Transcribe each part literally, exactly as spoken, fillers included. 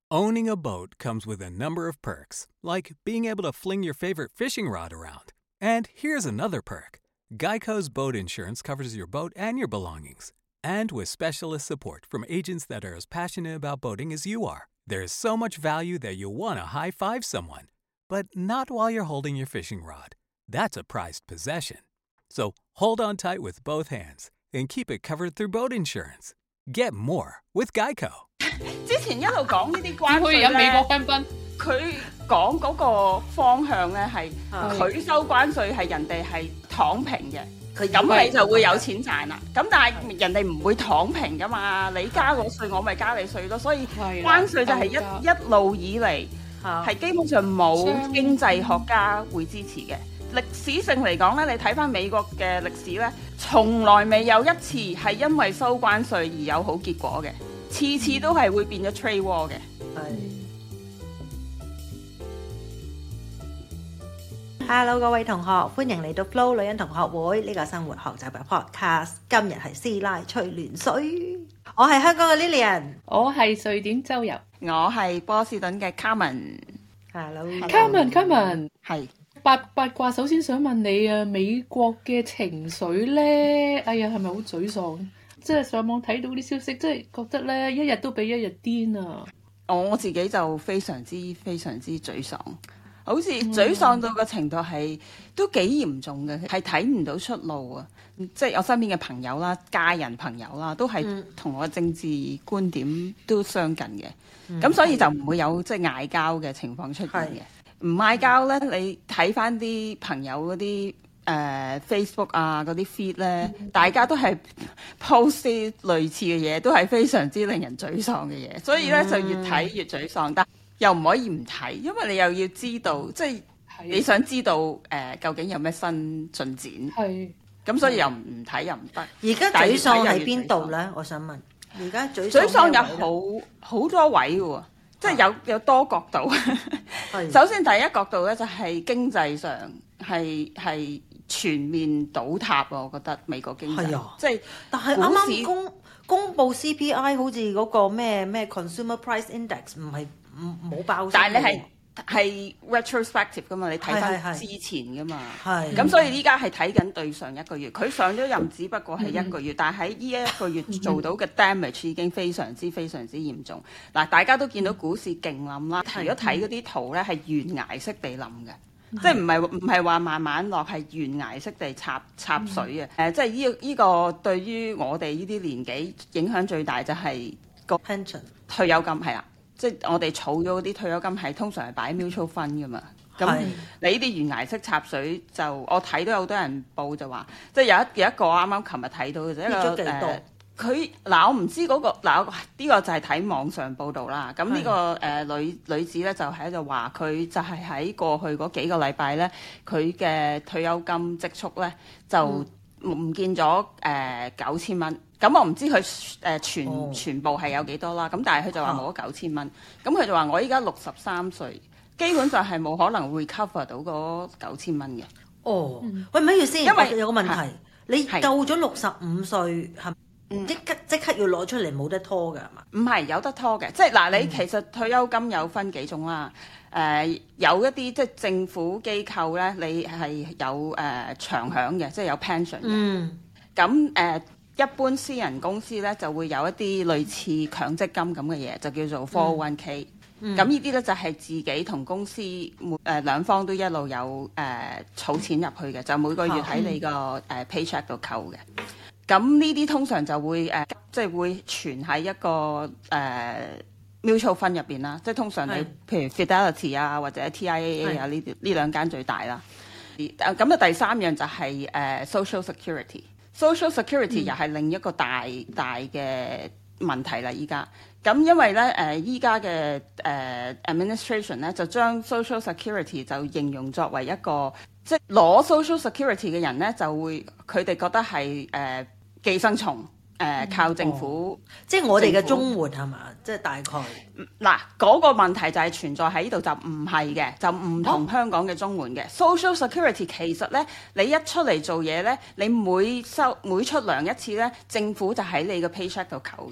Owning a boat comes with a number of perks, like being able to fling your favorite fishing rod around. And here's another perk. Geico's boat insurance covers your boat and your belongings. And with specialist support from agents that are as passionate about boating as you are, there's so much value that you'll want to high-five someone. But not while you're holding your fishing rod. That's a prized possession. So hold on tight with both hands and keep it covered through boat insurance. Get more with Geico. 之前一路講呢啲關稅去飲美國咧， 香檳， 佢講嗰個方向咧係佢收關稅係人哋係躺平嘅， 佢咁你就會有錢賺啦。咁但係人哋唔會躺平噶嘛，你加我稅我咪加你稅咯，所以關稅就係一一路以嚟係基本上冇經濟學家會支持嘅。歷史性嚟講咧，你睇翻美國嘅歷史咧，從來未有一次係因為收關稅而有好結果嘅，次次都係會變咗 trade war 嘅。 Hello 各位同學，歡迎嚟到 Flo 女人同學會呢個生活學習嘅 podcast。今日係師奶吹亂水，我係香港嘅 Lilian， 我係瑞典周遊， 我係波士頓嘅 Carmen。 Carmen，Carmen 係八八卦，首先想問你啊，美國嘅情緒咧，哎呀係咪好沮喪？即係上網睇到啲消息，即係覺得咧一日都比一日癲啊！ 我自己就非常之非常之沮喪，好似沮喪到個程度係都幾嚴重嘅，係睇唔到出路啊！即係我身邊嘅朋友啦、家人朋友啦，都係同我政治觀點都相近嘅，咁、嗯、所以就唔會有即係嗌交嘅情況出現嘅。唔嗌交咧，你睇翻啲朋友嗰啲誒 Facebook 啊嗰啲 feed 咧，嗯、大家都係 post 啲類似嘅嘢，都係非常之令人沮喪嘅嘢，所以咧、嗯、就越睇越沮喪，但又唔可以唔睇，因為你又要知道，即係你想知道誒、呃、究竟有咩新進展，係咁所以又唔睇又唔得。 而家沮喪喺邊度咧？我想問，而家沮沮喪有好好多位嘅喎。即係有有多角度，首先第一角度咧就係經濟上係係全面倒塌啊！我覺得美國經濟，啊、即係但係啱啱公公佈 C P I 好似嗰個咩咩 Consumer Price Index 唔係唔冇爆， 但係你係係 retrospective 噶嘛，你睇翻之前噶嘛，咁所以依家係睇緊對上一個月，佢上咗任只不過係一個月，嗯、但係喺呢一個月做到嘅 damage 已經非常之非常之嚴重。嗱，大家都見到股市勁冧啦，如果睇嗰啲圖咧係懸崖式地冧嘅，即係唔係唔係話慢慢落，係懸崖式地插插水啊！誒、嗯，即係呢呢個對於我哋呢啲年紀影響最大就係個 pension 退休金係啦。即係我哋儲咗嗰啲退休金係通常係擺 mutual fund 噶嘛，咁你呢啲懸崖式插水就我睇到有好多人報就話，即係有一有一個啱啱琴日睇到嘅就一個誒，佢嗱我唔知嗰個嗱呢個就係睇網上報道啦。咁呢個誒女女子咧就喺度話佢就係喺過去嗰幾個禮拜咧，佢嘅退休金積蓄咧就唔見咗誒九千蚊。咁我唔知佢誒、呃、全、oh. 全部係有幾多啦，咁但係佢就話冇咗九千蚊，咁佢就話我依家六十三歲，基本上係冇可能會 recover 到嗰九千蚊嘅。 哦、oh. 嗯，喂，唔好意思，因為有個問題，啊、你夠咗六十五歲係即刻即刻要攞出嚟冇得拖㗎係嘛？ 唔係有得拖嘅，即係嗱，你其實退休金有分幾種啦。誒、呃、有一啲即係政府機構咧，你係有誒、呃、長享嘅，即係有 pension 嘅。嗯，咁誒。呃一般私人公司咧就會有一啲類似強積金咁嘅嘢，就叫做 four oh one k。咁呢啲咧就係自己同公司每誒兩方都一路有誒儲錢入去嘅，就每個月喺你個誒 paycheck 度扣嘅。咁呢啲通常就會誒即係會存喺一個誒 mutual fund 入邊啦。即係通常你譬如 Fidelity 啊或者 T I A A 啊呢啲呢兩間最大啦。咁啊第三樣就係誒 Social Security。Social Security 又係另一個大、嗯、大嘅問題啦，依家咁因為咧誒依家嘅誒 administration 咧就將 Social Security 就形容作為一個即係攞 Social Security 嘅人咧就會佢哋覺得係誒、呃、寄生蟲。誒、呃、靠政府， 哦、即係我哋嘅綜援係嘛？即係大概嗱嗰、那個問題就係存在喺呢度，就唔係嘅，就唔同香港嘅綜援嘅、哦、Social Security 其實咧，你一出嚟做嘢咧，你每收每出糧一次咧，政府就喺你個 paycheck 度扣嘅。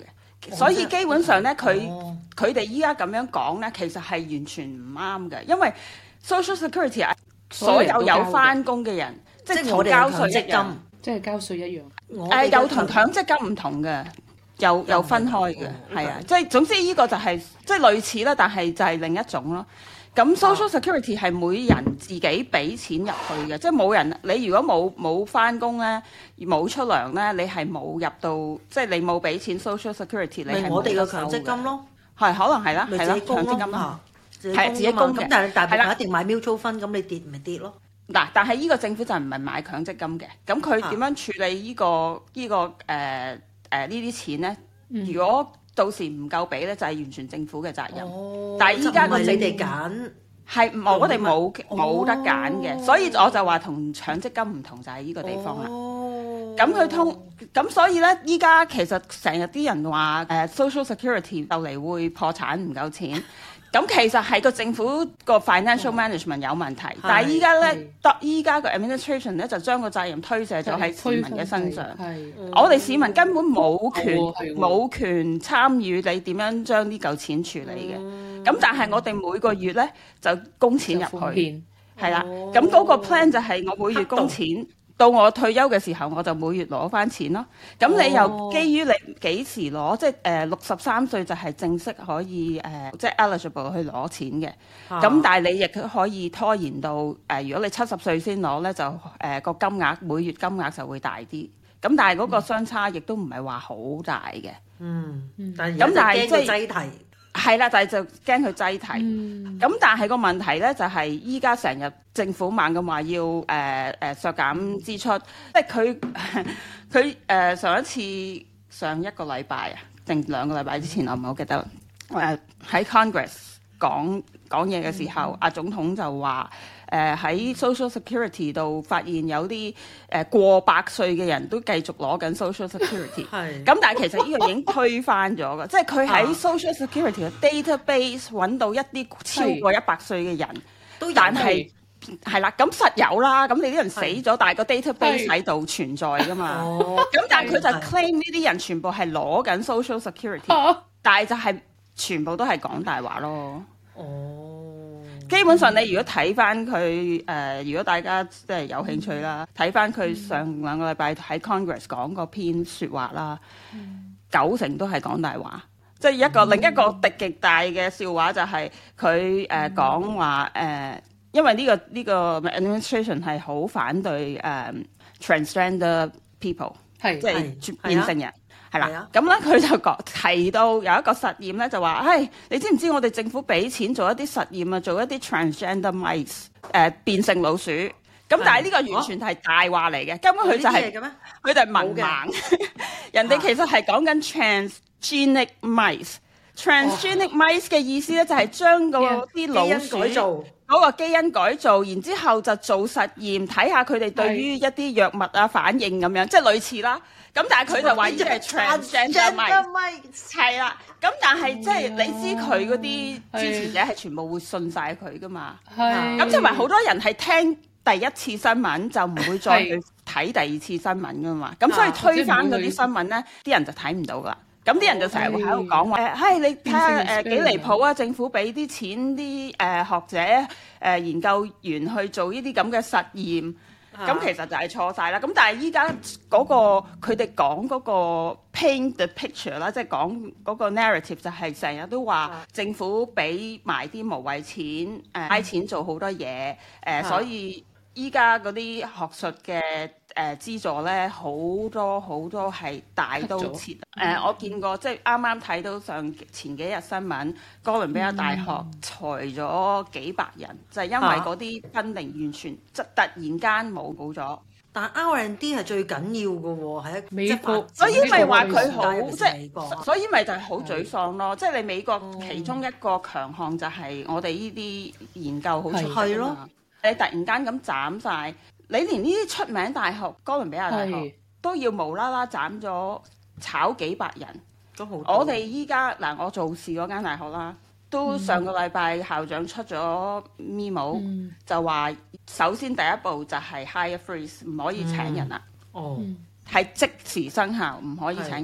所以基本上咧，佢佢哋依家咁樣講咧，其實係完全唔啱嘅，因為 Social Security 係所有有翻工嘅人，即係同交稅一樣， 即係交稅一樣。 誒，又同強積金唔同嘅，又又分開嘅，係啊，即係總之呢個就係即係類似啦，但係就係另一種咯。咁 Social Security 係每人自己俾錢入去嘅，即係冇人你如果冇冇翻工咧，冇出糧咧，你係冇入到，即係你冇俾錢 Social Security， 你係我哋嘅強積金咯， 係可能係啦，係啦，強積金咯， 係自己供嘅。 咁但係大部分一定買 mutual fund，咁你跌咪跌咯。 嗱，但係呢個政府就唔係買強積金嘅，咁佢點樣處理呢個呢個誒誒呢啲錢咧？如果到時唔夠俾咧，就係完全政府嘅責任。 哦、 但係依家個你哋揀係我哋冇冇得揀嘅，所以我就話同強積金唔同就係呢個地方啦。咁佢、哦、通咁所以咧，依家其實成日啲人話誒、uh, Social Security 就嚟會破產唔夠錢。咁其實係個政府個 financial management 有問題，但係依家咧，得依家個 administration 咧就將個責任推卸咗喺市民嘅身上。我哋市民根本冇權冇權參與你點樣將呢嚿錢處理嘅。咁但係我哋每個月咧就供錢入去，係啦。咁嗰個 plan 就係我每月供錢。到我退休嘅時候，我就每月攞翻錢咯。咁你又基於你幾時攞，即係誒六十三歲就係正式可以誒、呃，即係 eligible 去攞錢嘅。咁、啊、但係你亦都可以拖延到誒、呃，如果你七十歲先攞咧，就誒個、呃、金額每月金額就會大啲。咁但係嗰個相差亦都唔係話好大嘅。嗯，但係咁但係即係。係啦，但係就驚佢擠提。咁、嗯、但係個問題咧，就係依家成日政府猛咁話要誒誒、呃、削減支出，即係佢佢誒上一次上一個禮拜啊，定兩個禮拜之前，我唔係好記得。誒、呃、喺 Congress 講講嘢嘅時候，阿、嗯、總統就話誒喺 Social Security 度發現有啲誒、呃、過百歲嘅人都繼續攞緊 Social Security。係。咁但係其實呢個已經推翻咗㗎，即係佢喺 Social Security 嘅 database 揾到一啲超過一百歲嘅人，都但係係啦，咁實有啦。咁你啲人死咗，但係個 database 喺度存在㗎嘛。哦。咁但係佢就 claim 呢啲人全部係攞緊 Social Security，但係就係全部都係講大話咯。哦。基本上你如果睇翻佢誒，如果大家即係有興趣啦，睇翻佢上兩個禮拜喺 Congress 講嗰篇説話啦，嗯、九成都係講大話。即係一個、嗯、另一個極極大嘅笑話就係佢誒講話誒，因為呢、呢個呢、呢個 administration 係好反對誒、呃、transgender people， 係即係變性人。係啦，咁咧佢就講提到有一個實驗咧，就話，唉，你知唔知我哋政府俾錢做一啲實驗啊，做一啲 transgender mice，誒、呃、變性老鼠。咁但係呢個完全係大話嚟嘅，根本佢就係、是，佢就係文盲。人哋其實係講緊 transgenic mice。transgenic mice 嘅意思咧就係將嗰啲老鼠嗰個基因改造，然之後就做實驗，睇下佢哋對於一啲藥物啊反應咁樣，即係類似啦。咁但係佢就話呢啲係 transgender mice，係啦。咁但係即係你知佢嗰啲支持者係全部會信晒佢噶嘛？係。咁同埋好多人係聽第一次新聞就唔會再去睇第二次新聞噶嘛。咁所以推翻嗰啲新聞咧，啲人就睇唔到噶。咁啲人就成日會喺度講話誒，係你睇下誒幾離譜啊！政府俾啲錢啲誒、呃、學者誒、呃、研究員去做呢啲咁嘅實驗。咁、啊、其實就係錯晒啦。咁但係依家嗰個佢哋講嗰個 paint the picture 啦，即係講嗰個 narrative 就係成日都話政府俾埋啲無謂錢，誒、呃、嘥錢做好多嘢，誒、呃啊、所以依家嗰啲學術嘅誒、呃、資助咧，好多好多係大刀切。誒、呃、我見過，即係啱啱睇到上前幾日新聞，哥倫比亞大學裁咗幾百人，嗯、就係因為嗰啲 funding 完全即突然間冇冇咗。但 R and D 係最緊要嘅喎，係一美國，所以咪話佢好，即係所以咪就係好沮喪咯。即係你美國其中一個強項就係我哋呢啲研究好出色咯。你突然間咁斬晒，你連呢啲出名大學，哥倫比亞大學都要無啦啦斬咗，炒幾百人。都好。我哋依家嗱，我做事嗰間大學啦，都上個禮拜校長出咗 memo，嗯、就話首先第一步就係 hire freeze，唔可以請人啦。哦、嗯，係即時生效，唔可以請人啦。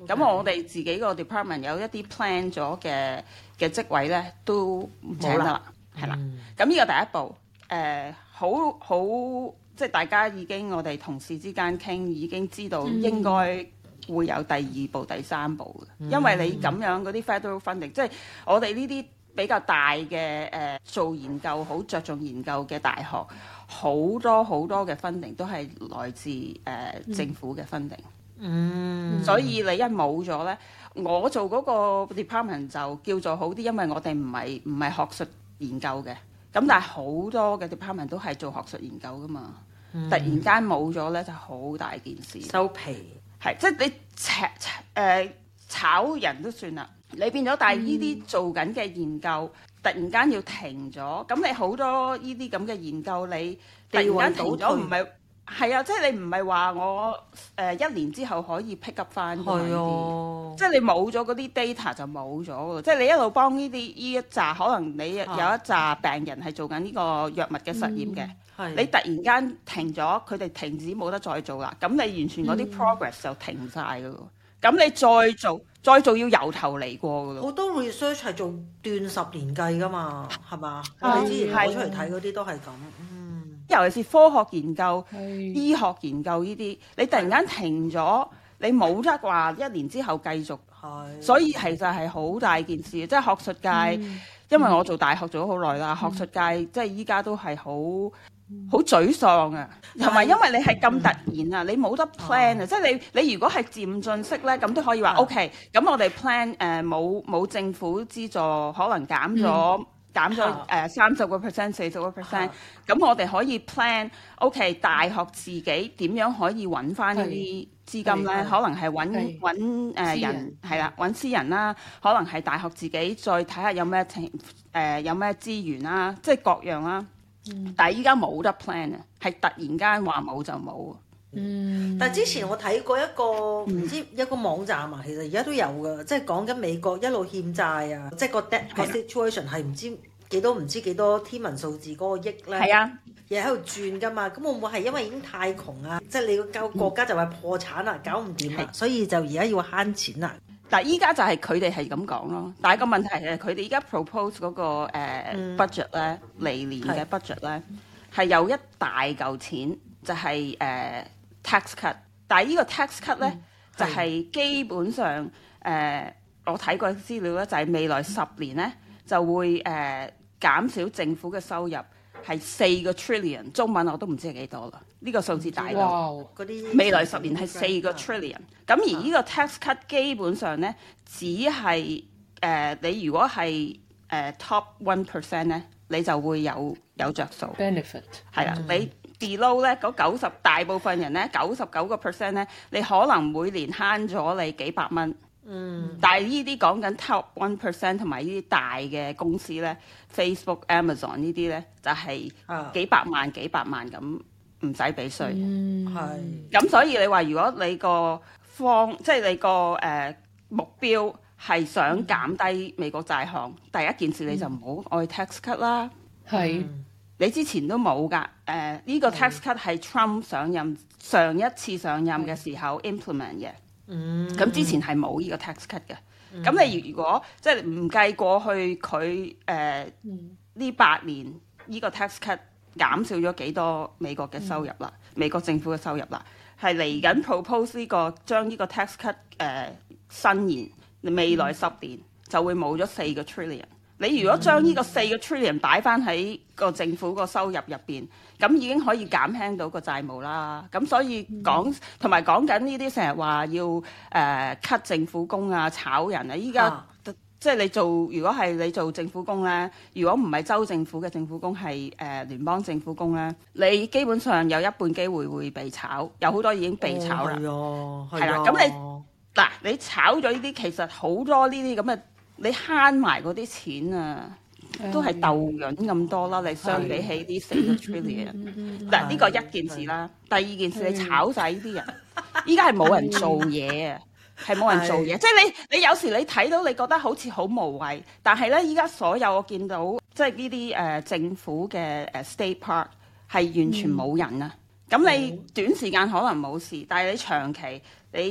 咁、okay. 我哋自己個 department 有一啲 plan 咗嘅嘅職位咧，都唔請得啦，係啦。咁呢個第一步，誒好好即係大家已經我哋同事之間傾已經知道應該會有第二步、第三步嘅、嗯，因為你咁樣嗰啲 federal funding，即係我哋呢啲比較大嘅誒、呃、做研究好着重研究嘅大學，好多好多嘅 funding 都係來自誒、呃嗯、政府嘅 funding。嗯，所以你一冇咗咧，我做嗰個 department 就叫做好啲，因為我哋唔係唔係學術研究嘅，咁但係好多嘅 department 都係做學術研究噶嘛、嗯，突然間冇咗咧就好大件事， 收皮， 係即係你炒誒、呃、炒人都算啦，你變咗，但係呢啲做緊嘅研究、嗯、突然間要停咗，咁你好多呢啲咁嘅研究你突然間停咗，唔係。係啊，即係你唔係話我誒、呃、一年之後可以 pick up 翻嗰啲，即係你冇咗嗰啲 data 就冇咗㗎。即係你一路幫呢啲呢一紮，可能你有一紮病人係做緊呢個藥物嘅實驗嘅、嗯，你突然間停咗，佢哋停止冇得再做啦，咁你完全嗰啲 progress 就停晒㗎喎。咁、嗯、你再做再做要由頭嚟過㗎咯。好多 research 係做斷十年計㗎嘛，係嘛？我哋之前攞出嚟睇嗰啲都係咁。 尤其是科學研究、醫學研究呢啲，你突然間停咗，你冇得話一年之後繼續，所以其實係好大件事。即係學術界、嗯，因為我做大學做咗好耐啦，學術界即係依家都係好好沮喪啊，同埋因為你係咁突然啊，你冇得 plan 啊，即係你你如果係漸進式咧，咁都可以話 OK，咁我哋 plan 誒冇冇政府資助，可能減咗。嗯減咗誒三十個 percent、四十個 percent， 咁我哋可以 plan，OK， 大學自己點樣可以揾翻呢啲資金咧？可能係揾揾誒人係啦，揾私人啦，可能係大學自己再睇下有咩情誒有咩資源啦，即係各樣啦。嗯、但係依家冇得 plan 啊，係突然間話冇就冇。 嗯，但係之前我睇過一個唔知一個網站啊，其實而家都有㗎，即係講緊美國一路欠債啊，即係個 debt 個 situation 係唔知幾多唔知幾多天文數字嗰個億咧， 係啊， 亦喺度轉㗎嘛，咁會唔會係因為已經太窮啊？即係你個國家就話破產啦，搞唔掂啦，所以就而家要慳錢啦。 但係依家就係佢哋係咁講咯，但係個問題係佢哋依家 propose 嗰個誒 budget 咧，嚟年嘅 budget 咧係有一大嚿錢就係誒 tax cut， 但係呢個 tax cut 咧、嗯、就係基本上誒、呃、我睇過資料咧，就係未來十年咧就會誒、呃、減少政府嘅收入係四個 trillion， 中文我都唔知係幾多啦，呢、這個數字大到未來十年係四個 trillion， 咁而呢個 tax cut 基本上咧只係誒、呃、你如果係誒、呃、top one percent 咧，你就會有有着數 benefit 係啦，你。below 咧嗰九十大部分人咧九十九個 percent 咧，你可能每年慳咗你幾百蚊。嗯。但係呢啲講緊 top one percent 同埋呢啲大嘅公司咧 ，Facebook、Amazon 呢啲咧就係、是、幾百萬、啊、幾百萬咁唔使俾稅。 嗯，係。 咁所以你話如果你個方即係你個誒、呃、目標係想減低美國債項、嗯，第一件事你就唔好愛 tax cut 啦。 係。 嗯你之前都冇㗎，誒、呃、呢、這個 tax cut 係 Trump 上任上一次上任嘅時候 implement 嘅，咁、嗯、之前係冇呢個 tax cut 嘅。咁、嗯、你如果即係唔計過去佢誒呢八年呢個 tax cut 減少咗幾多美國嘅收入啦、嗯，美國政府嘅收入啦，係嚟緊 propose 呢、這個將呢個 tax cut 誒、呃、伸延未來十年就會冇咗四個 trillion。你如果將呢個四個 trillion 擺翻喺個政府個收入入邊，咁已經可以減輕到個債務啦。咁所以講同埋講緊呢啲成日話要誒 cut、呃、政府工啊、炒人啊，依家、啊、即係你做，如果係你做政府工咧，如果唔係州政府嘅政府工，係誒、呃、聯邦政府工咧，你基本上有一半機會會被炒，有好多已經被炒啦。 係啊， 係啦。咁你嗱，你炒咗呢啲，其實好多呢啲咁嘅。你慳埋嗰啲錢啊，都係豆潤咁多啦。你相比起啲四個 trillion，嗱呢個一件事啦。第二件事，你炒晒呢啲人，依家係冇人做嘢啊，係冇人做嘢。即係你你有時你睇到你覺得好似好無謂，但係咧依家所有我見到即係呢啲誒政府嘅誒 state park 係完全冇人啊。咁、嗯、你短時間可能冇事，但係你長期你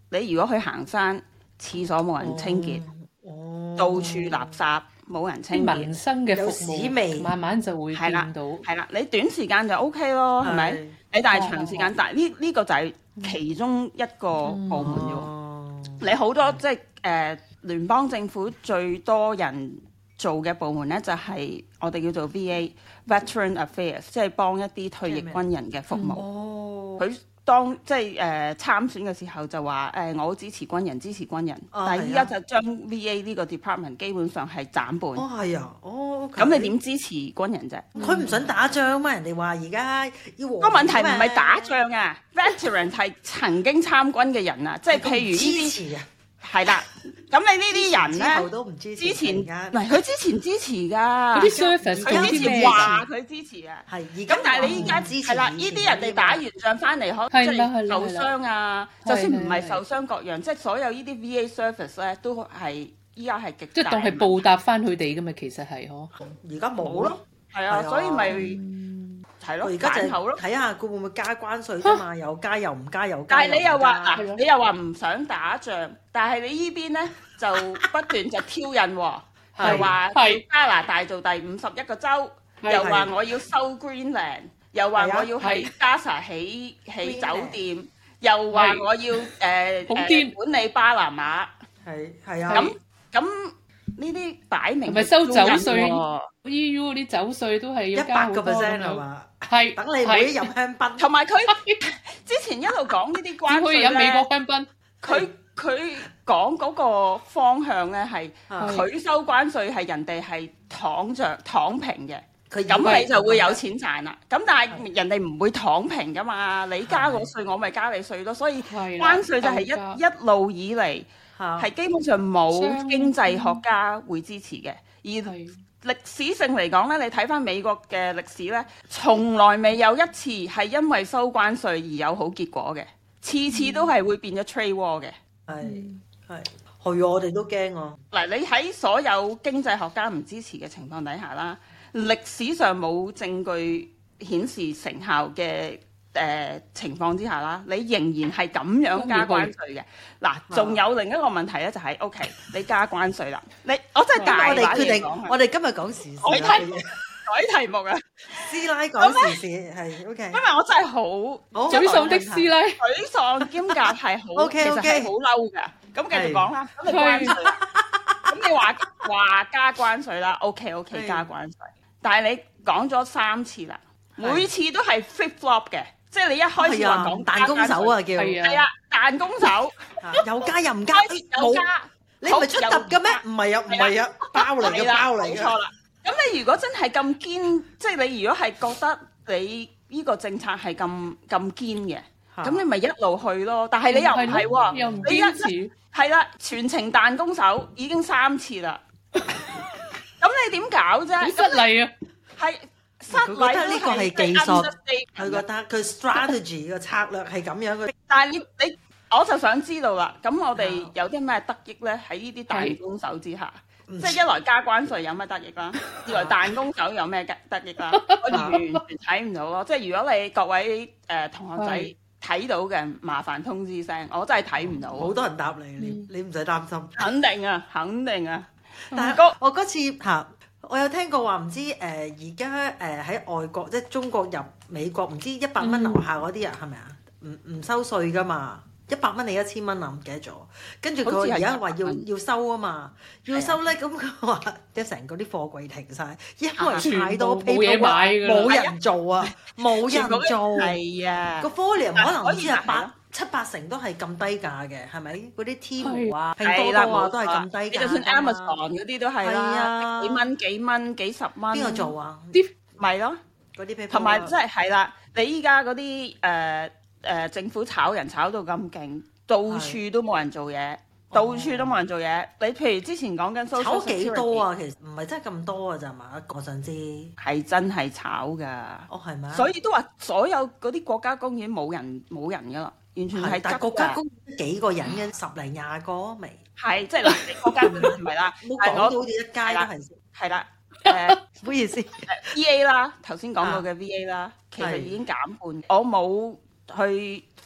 你如果去行山，廁所冇人清潔， 哦， 到處垃圾冇人清潔， 民生嘅服有屎味務慢慢就會見到。 係啦，你短時間就 O K 咯，係咪？你但係長時間，但係呢呢個就係其中一個部門啫喎。 哦， 你好多即係誒聯邦政府最多人做嘅部門咧，就係我哋叫做 V A（Veteran Affairs），即係幫一啲退役軍人嘅服務。 哦， 佢當即係誒、呃、參選嘅時候就話誒、呃、我好支持軍人，支持軍人， 哦、 但係依家就將 V A 呢個 department 基本上係斬半。 哦係啊，哦， 咁、okay. 你點支持軍人啫？ 佢唔想打仗嘛？人哋話而家要和平。 個問題唔係打仗啊，veteran 係曾經參軍嘅人啊，即係譬如呢啲。係啦，咁你呢啲人咧，之前唔係佢之前支持㗎， 嗰啲 service 佢之前話佢支持啊， 係而咁但係你依家係啦，呢啲人哋打完仗翻嚟可能即係受傷啊，就算唔係受傷各樣，即係所有呢啲 V A service 咧都係依家係極大， 即係當係報答翻佢哋㗎嘛，其實係嗬。 而家冇咯， 係啊，所以咪。係咯， 而家就睇下佢會唔會加關稅啫嘛，又加又唔加又加。 但係你又話嗱，你又話唔想打仗，但係你呢邊咧就不斷就挑釁喎，係話加拿大做第五十一個州，又話我要收 Greenland，又話我要喺加沙起起酒店，又話我要誒誒管理巴拿馬， 係係啊。 咁咁呢啲擺明係收酒稅 ？E U 嗰啲酒稅都係要加好多咁樣。 係嘛？ 係等你唔好飲香檳， 同埋佢之前一路講呢啲關稅咧， 可以飲美國香檳。 佢佢講嗰個方向咧係佢收關稅係人哋係躺着躺平嘅，咁你就會有錢賺啦。咁但係人哋唔會躺平噶嘛，你加我稅我咪加你稅咯。所以關稅就係一一路以嚟係基本上冇經濟學家會支持嘅，而歷史性嚟講咧，你睇翻美國嘅歷史咧，從來未有一次係因為收關稅而有好結果嘅，次次都係會變咗 trade war 嘅。 係係，係我哋都驚啊！ 嗱，你喺所有經濟學家唔支持嘅情況底下啦，歷史上冇證據顯示成效嘅誒、呃、情況之下啦，你仍然係咁樣加關稅嘅。嗱，仲有另一個問題咧，就係、是、OK， 你加關稅啦，你我真係大把嘢講。 我哋今日講時事， 改題改題目啊， 師奶講時事係 OK。 因為我真係好沮喪的師奶， 沮喪兼夾係好 ，OK OK， 其實係好嬲㗎。咁繼續講啦，咁你關稅，咁你話話加關稅啦 ，OK OK 加關稅，但係你講咗三次啦，每次都係 flip flop 嘅。即係你一開始話講彈弓手啊，叫係啊，彈弓手又加又唔加， 又加， 你唔係出突嘅咩？唔係啊，唔係啊，包嚟嘅包嚟嘅。 冇錯啦。咁你如果真係咁堅，即係你如果係覺得你呢個政策係咁咁堅嘅，咁你咪一路去咯。但係你又唔係喎， 又唔堅持。 係啦，全程彈弓手已經三次啦。咁你點搞啫？ 好失禮啊！ 係。 佢覺得呢個係技術，佢覺得佢 strategy 嘅策略係咁樣嘅。 但係你你，我就想知道啦。咁我哋有啲咩得益咧？喺呢啲彈弓手之下，即係一來加關稅有咩得益啦，二來彈弓手有咩得益啦？我完全睇唔到咯。即係如果你各位誒、呃、同學仔睇到嘅，麻煩通知聲，我真係睇唔到。 好多人答你，你你唔使擔心。 肯定啊，肯定啊。 但係我嗰次嚇。我有聽過話唔知誒而家誒喺外國即係中國入美國唔知一百蚊樓下嗰啲人係咪啊？唔唔收稅㗎嘛，一百蚊定一千蚊啊？唔記得咗。跟住佢而家話要要收啊嘛，要收咧咁佢話即係成個啲貨櫃停晒，因為太多冇嘢買㗎啦， 冇人做啊，冇人做。 係啊， 個 volume 可能唔知係八七八成都係咁低價嘅，係咪？嗰啲 Temu 啊、拼多多啊都係咁低價。你就算 Amazon 嗰啲都係啦，幾蚊幾蚊幾十蚊。邊個做啊？ 啲咪咯， 嗰啲同埋即係係啦，你依家嗰啲誒誒政府炒人炒到咁勁，到處都冇人做嘢，到處都冇人做嘢。你譬如之前講緊 social security 炒幾多啊？其實唔係真係咁多啊，咋嘛？我想知係真係炒㗎。 哦，係咪？ 所以都話所有嗰啲國家公園冇人冇人㗎啦。完全係， 但係國家公園幾個人嘅十零廿個未？ 係即係嗱，你國家公園唔係啦， 冇講到好似一街都係。 係啦，誒， 唔好意思 ，V A 啦，頭先講過嘅 V A 啦，其實已經減半。我冇去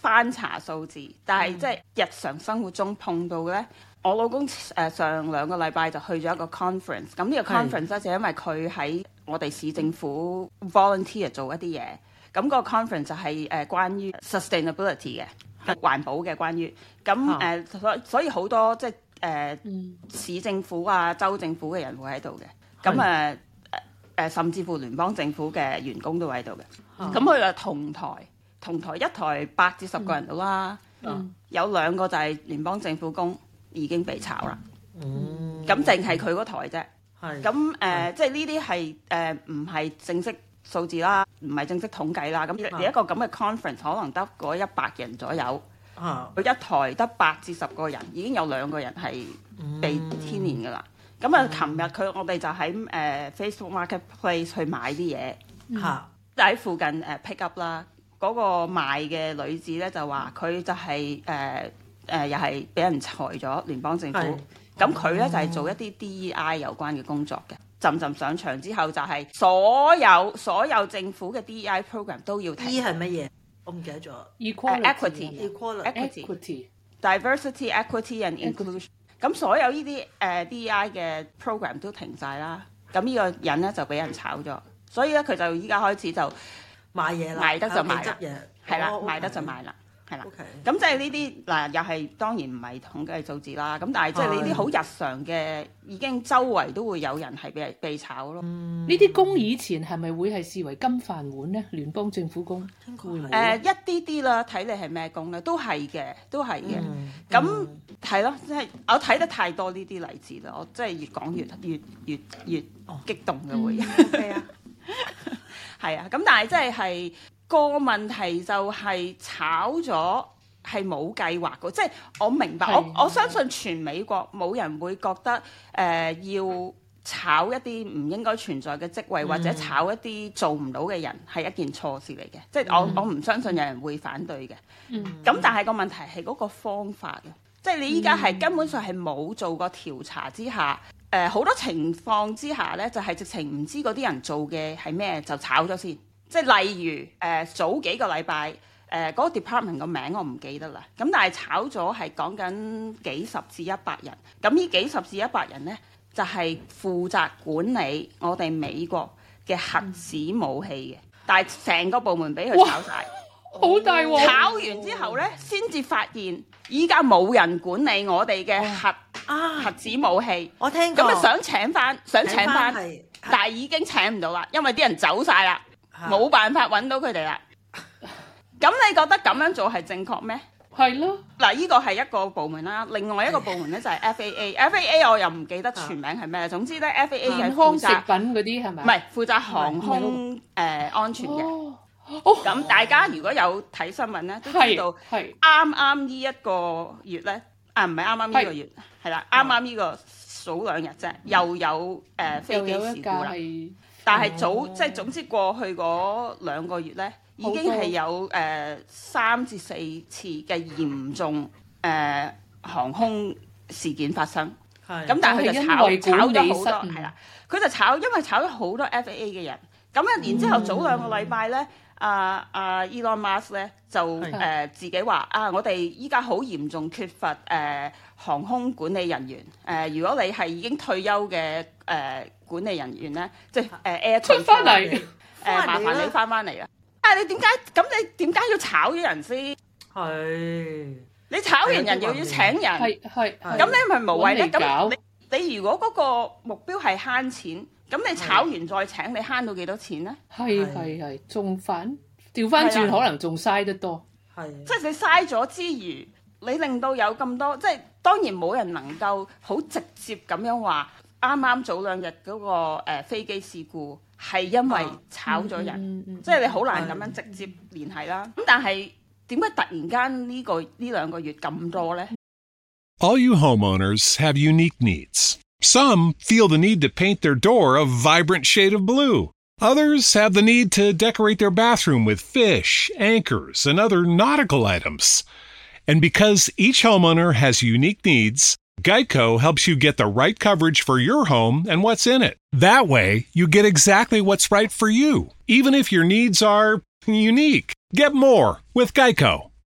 翻查數字，但係即係日常生活中碰到咧，我老公誒、呃、上兩個禮拜就去咗一個 conference， 咁呢個 conference 咧就因為佢喺我哋市政府 volunteer 做一啲嘢，咁個 conference 就係誒關於 sustainability 嘅環保嘅關於，咁誒所所以好多即係誒市政府啊、州政府嘅人會喺度嘅，咁誒誒甚至乎聯邦政府嘅員工都會喺度嘅，咁佢就同台。同台一台八至十個人到啦，嗯、有兩個就係聯邦政府工已經被炒啦。咁淨係佢嗰台啫。咁誒、呃，即係呢啲係誒唔係正式數字啦，唔係正式統計啦。咁而一個咁嘅 conference 可能得嗰一百人左右，佢、啊、一台得八至十個人，已經有兩個人係被牽連㗎啦。咁啊、嗯，琴日佢我哋就喺誒、呃、Facebook Marketplace 去買啲嘢，嚇就喺附近誒、呃、pick up 啦。嗰個賣嘅女子咧就話佢就係誒誒又係俾人裁咗聯邦政府，咁佢咧就係、是、做一啲 D E I 有關嘅工作嘅。浸浸上場之後就係所有所有政府嘅 D E I program 都要睇。 E 係乜嘢？我唔記得咗。 Equality、 Equality、 Diversity、Equity and Inclusion。咁所有呢啲誒 D E I 嘅 program 都停晒啦。咁呢個人咧就俾人炒咗，所以咧佢就依家開始就。 買嘢啦， 賣得就賣啦，係啦，賣得就賣啦，係啦。咁即係呢啲嗱，又係當然唔係統計數字啦。咁但係即係呢啲好日常嘅，已經周圍都會有人係被被炒咯。 呢啲工以前係咪會係視為金飯碗咧？聯邦政府工會唔會？ 誒一啲啲啦，睇你係咩工咧，都係嘅，都係嘅。咁係咯，即係我睇得太多呢啲例子啦，我即係越講越越越越激動嘅會。係啊。係啊，咁但係即係係個問題就係炒咗係冇計劃嘅，即係我明白，我我相信全美國冇人會覺得誒、呃、要炒一啲唔應該存在嘅職位，嗯、或者炒一啲做唔到嘅人係一件錯事嚟嘅，即係我、嗯、我唔相信有人會反對嘅。咁、嗯、但係個問題係嗰個方法嘅，即係你依家係根本上係冇做過調查之下。誒好、呃、多情況之下咧，就係、是、直情唔知嗰啲人做嘅係咩，就炒咗先。即係例如誒、呃、早幾個禮拜誒嗰個 department 個名我唔記得啦。咁但係炒咗係講緊幾十至一百人。咁呢幾十至一百人咧，就係、是、負責管理我哋美國嘅核子武器嘅。但係成個部門俾佢炒晒， 好大鑊！ 炒完之後咧，先至發現依家冇人管理我哋嘅核。啊！核子武器， 我聽過咁啊，想請翻，想請翻，但係已經請唔到啦，因為啲人走晒啦，冇辦法揾到佢哋啦。咁你覺得咁樣做係正確咩？ 係咯。 嗱，呢個係一個部門啦，另外一個部門咧就係 F A A。F A A 我又唔記得全名係咩，總之咧 F A A 係負責食品嗰啲係咪？ 唔係負責航空誒安全嘅。咁大家如果有睇新聞咧，都知道係啱啱呢一個月咧。啊，唔係啱啱呢個月，係啦，啱啱呢個數兩日啫，又有誒、呃、飛機事故啦。但係早、哦、即係總之過去嗰兩個月咧，已經係有誒、呃、三至四次嘅嚴重誒、呃、航空事件發生。係咁，但係佢就炒炒咗好多，係啦，佢就炒，因為炒咗好多 F A A 嘅人。咁啊，然之後早兩個禮拜咧。阿阿 Elon Musk 咧就誒的、呃、自己話啊，我哋依家好嚴重缺乏誒、呃、航空管理人員。誒、呃，如果你係已經退休嘅誒、呃、管理人員咧，即係誒 Air 出翻嚟，誒、呃、麻煩你翻翻嚟啦。啊，你點解咁？你點解要炒咗人先？係你炒完人又要請人，係係咁你咪無謂咧？咁你你如果嗰個目標係慳錢。咁你炒完再請，你慳到幾多錢呢？ 係係係，仲反調翻轉，可能仲嘥得多。係， 即係你嘥咗之餘，你令到有咁多，即係當然冇人能夠好直接咁樣話，啱啱早兩日嗰個誒飛機事故係因為炒咗人，啊嗯嗯嗯、即係你好難咁樣直接聯繫啦。咁但係點解突然間呢個呢兩個月咁多呢？ All you homeowners have unique needs. Some feel the need to paint their door a vibrant shade of blue. Others have the need to decorate their bathroom with fish, anchors, and other nautical items. And because each homeowner has unique needs, Geico helps you get the right coverage for your home and what's in it. That way, you get exactly what's right for you, even if your needs are unique. Get more with Geico.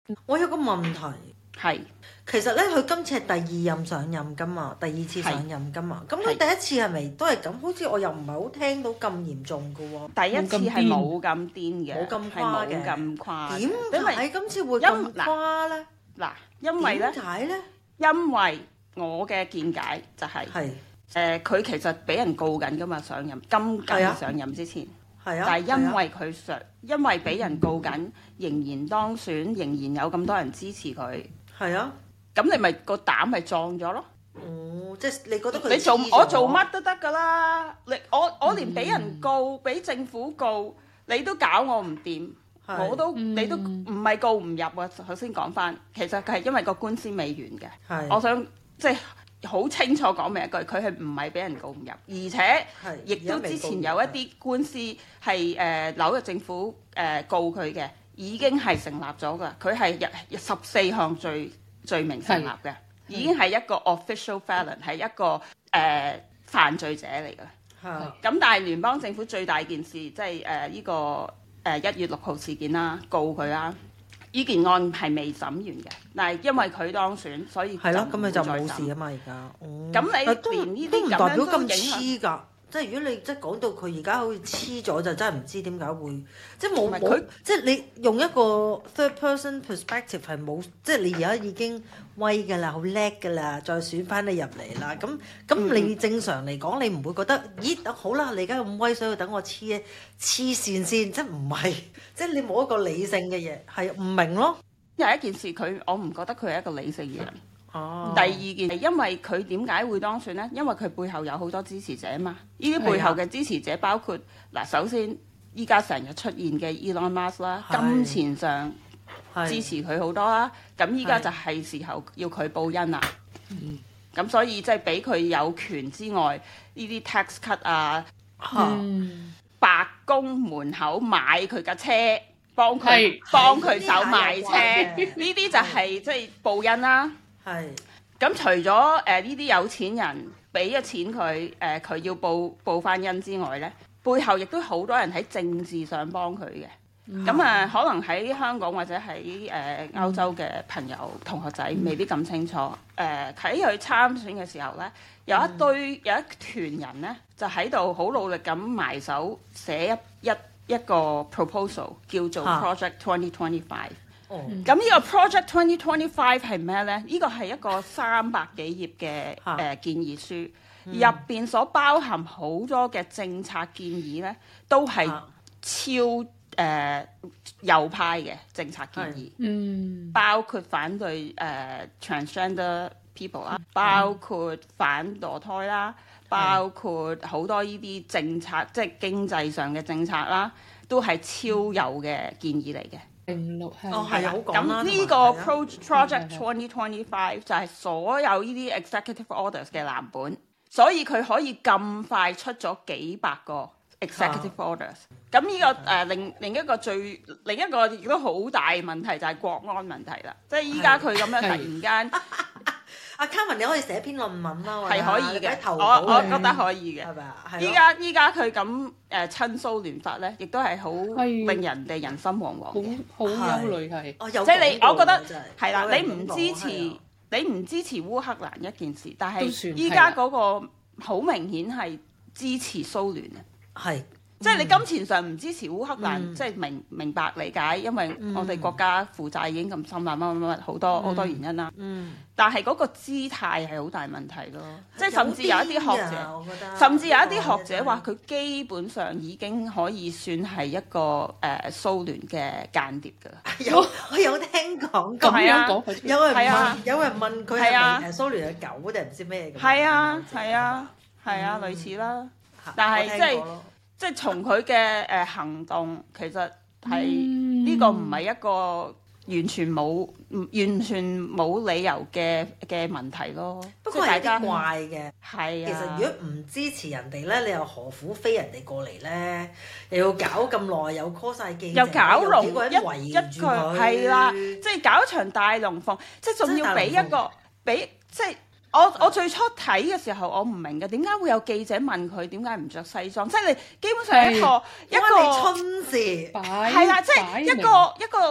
我有個問題係， 其實咧佢今次係第二任上任㗎嘛，第二次上任㗎嘛，咁佢第一次係咪都係咁？好似我又唔係好聽到咁嚴重㗎喎。 第一次係冇咁癲嘅， 冇咁誇嘅， 冇咁誇。 點解今次會咁誇咧？ 嗱，因為咧， 點解咧？ 因為我嘅見解就係、是，誒佢、呃、其實俾人告緊㗎嘛，上任今屆上任之前。係啊，但係因為佢上，因為俾人告緊，仍然當選，仍然有咁多人支持佢。係啊，咁你咪個膽咪撞咗咯。哦，即係你覺得佢你做我做乜都得㗎啦。你我我連俾人告，俾、嗯、政府告，你都搞我唔掂，我都、嗯、你都唔係告唔入啊。首先講翻，其實係因為個官司未完嘅。係，我想即係。好清楚講明一句，佢係唔係俾人告唔入，而且亦都之前有一啲官司係誒紐約政府誒、呃、告佢嘅，已經係成立咗㗎。佢係十四項罪罪名成立嘅，已經係一個 official felon， 係一個誒、呃、犯罪者嚟㗎。咁但係聯邦政府最大件事即係誒呢個誒一、呃、月六號事件啦，告佢啦。呢件案係未審完嘅，但係因為佢當選，所以係咯，咁咪就冇事啊嘛而家。咁、哦、你連呢啲咁樣都咁黐㗎，即係如果你即係講到佢而家好似黐咗，就真係唔知點解會即係冇冇，即係你用一個 third person perspective 係冇，即係你而家已經威㗎啦，好叻㗎啦，再選翻你入嚟啦。咁咁你正常嚟講，你唔會覺得咦好啦，你而家咁威，所以等我黐黐線先，即係唔係？即係你冇一個理性嘅嘢，係唔明咯。有一件事佢，我唔覺得佢係一個理性嘅人。哦。第二件係因為佢點解會當選呢？因為佢背後有好多支持者啊嘛。呢啲背後嘅支持者包括嗱，首先依家成日出現嘅 Elon Musk 啦，金錢上支持佢好多啦。咁依家就係時候要佢報恩啦。嗯。咁所以即係俾佢有權之外，呢啲 tax cut 啊。嗯。白宮門口買佢架車，幫佢幫佢手賣車，呢啲就係即係報恩啦。係。咁除咗誒呢啲有錢人俾咗錢佢，誒佢要報報翻恩之外咧，背後亦都好多人喺政治上幫佢嘅。咁、嗯、啊，可能喺香港或者喺誒、呃、歐洲嘅朋友、嗯、同學仔未必咁清楚。誒喺佢參選嘅時候咧，有一堆、嗯、有一團人咧，就喺度好努力咁埋手寫一一一個 proposal 叫做 Project twenty twenty-five。哦。咁呢個 Project twenty twenty-five 係咩咧？呢、這個係一個三百幾頁嘅誒、呃、建議書，入邊所包含好多嘅政策建議咧，都係超。誒、呃、右派嘅政策建議，嗯，包括反對誒、呃、transgender people 啦，包括反墮胎啦，包括好多呢啲政策，即係經濟上嘅政策啦，都係超右嘅建議嚟嘅。定六係哦，係好講啦。咁呢個 Pro Project twenty twenty-five 就係所有呢啲 executive orders 嘅藍本，所以佢可以咁快出咗幾百個 executive orders。咁呢、這個誒、呃、另另一個最另一個亦都好大問題就係國安問題啦，即係依家佢咁樣突然間，阿 Carmen 你可以寫篇論文啦，係可以嘅，我我覺得可以嘅，係咪啊？依家依家佢咁誒親蘇聯法咧，亦都係好令人哋人心惶惶嘅，好好憂慮係。即係、就是、你，我覺得係啦，你唔支持你唔支持烏克蘭一件事，但係依家嗰個好明顯係支持蘇聯嘅，係。即係你金錢上唔支持烏克蘭，嗯、即係明明白理解，因為我哋國家負債已經咁深啦，乜乜乜好多好、嗯、多原因啦。嗯。但係嗰個姿態係好大問題咯。即係甚至有一啲學者，甚至有一啲學者話佢基本上已經可以算係一個誒、呃、蘇聯嘅間諜㗎。有我有聽講咁樣講，有人問，啊、有人問佢係咪誒蘇聯嘅狗定唔知咩嘅？係啊係啊係啊，類似啦。嗯、但係即係。即係從佢嘅誒行動，其實係呢、嗯、個唔係一個完全冇完全冇理由嘅嘅問題咯。不過係啲怪嘅，係啊。其實如果唔支持人哋咧，你又何苦飛人哋過嚟咧？又要搞咁耐，又 call 晒記者，又搞龍一一句係啦，即係搞一場大龍鳳，即係仲要俾一個俾即係。我我最初睇嘅時候，我唔明嘅點解會有記者問佢點解唔着西裝，即係你基本上一個一個春事，係啦，即係一個一個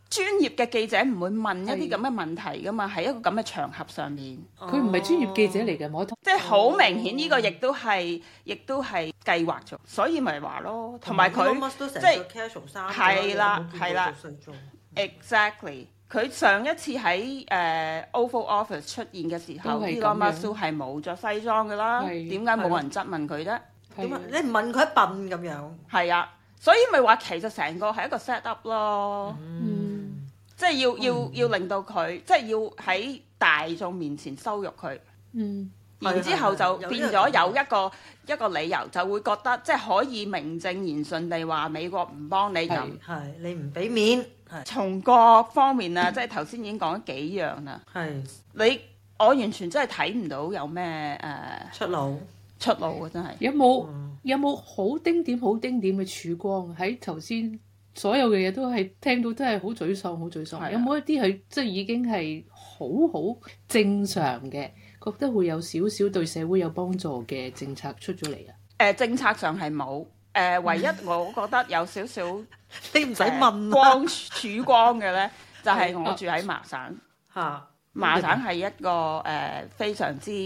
專業嘅記者唔會問一啲咁嘅問題噶嘛，喺一個咁嘅場合上面。 佢唔係專業記者嚟嘅，我即係好明顯呢個亦都係，亦都係計劃咗，所以咪話咯。同埋佢即係係啦，係啦 ，exactly。佢上一次喺誒、uh, Oval Office 出現嘅時候，Elon Musk 都係冇着西裝㗎啦。點解冇人質問佢啫？ 點啊？你唔問佢一笨咁樣。係啊，所以咪話其實成個係一個 set up 咯。 嗯， 即係要要、嗯、要令到佢，即係要喺大眾面前羞辱佢。 嗯。 然之後就變咗有一個一個理由，就會覺得即係可以名正言順地話美國唔幫你咁， 係你唔俾面。 從各方面啊，即係頭先已經講咗幾樣啦。 係你我完全真係睇唔到有咩誒、呃、 出路出路啊！真係有冇、嗯、有冇好丁點好丁點嘅曙光喺頭先所有嘅嘢都係聽到都係好沮喪好沮喪。的有冇一啲係即係已經係好好正常嘅？覺得會有少少對社會有幫助嘅政策出咗嚟啊？誒、 呃，政策上係冇誒，唯一我覺得有少少你唔使問光曙光嘅咧，就係、是、我住喺麻省嚇，啊、麻省係一個誒、呃、非常之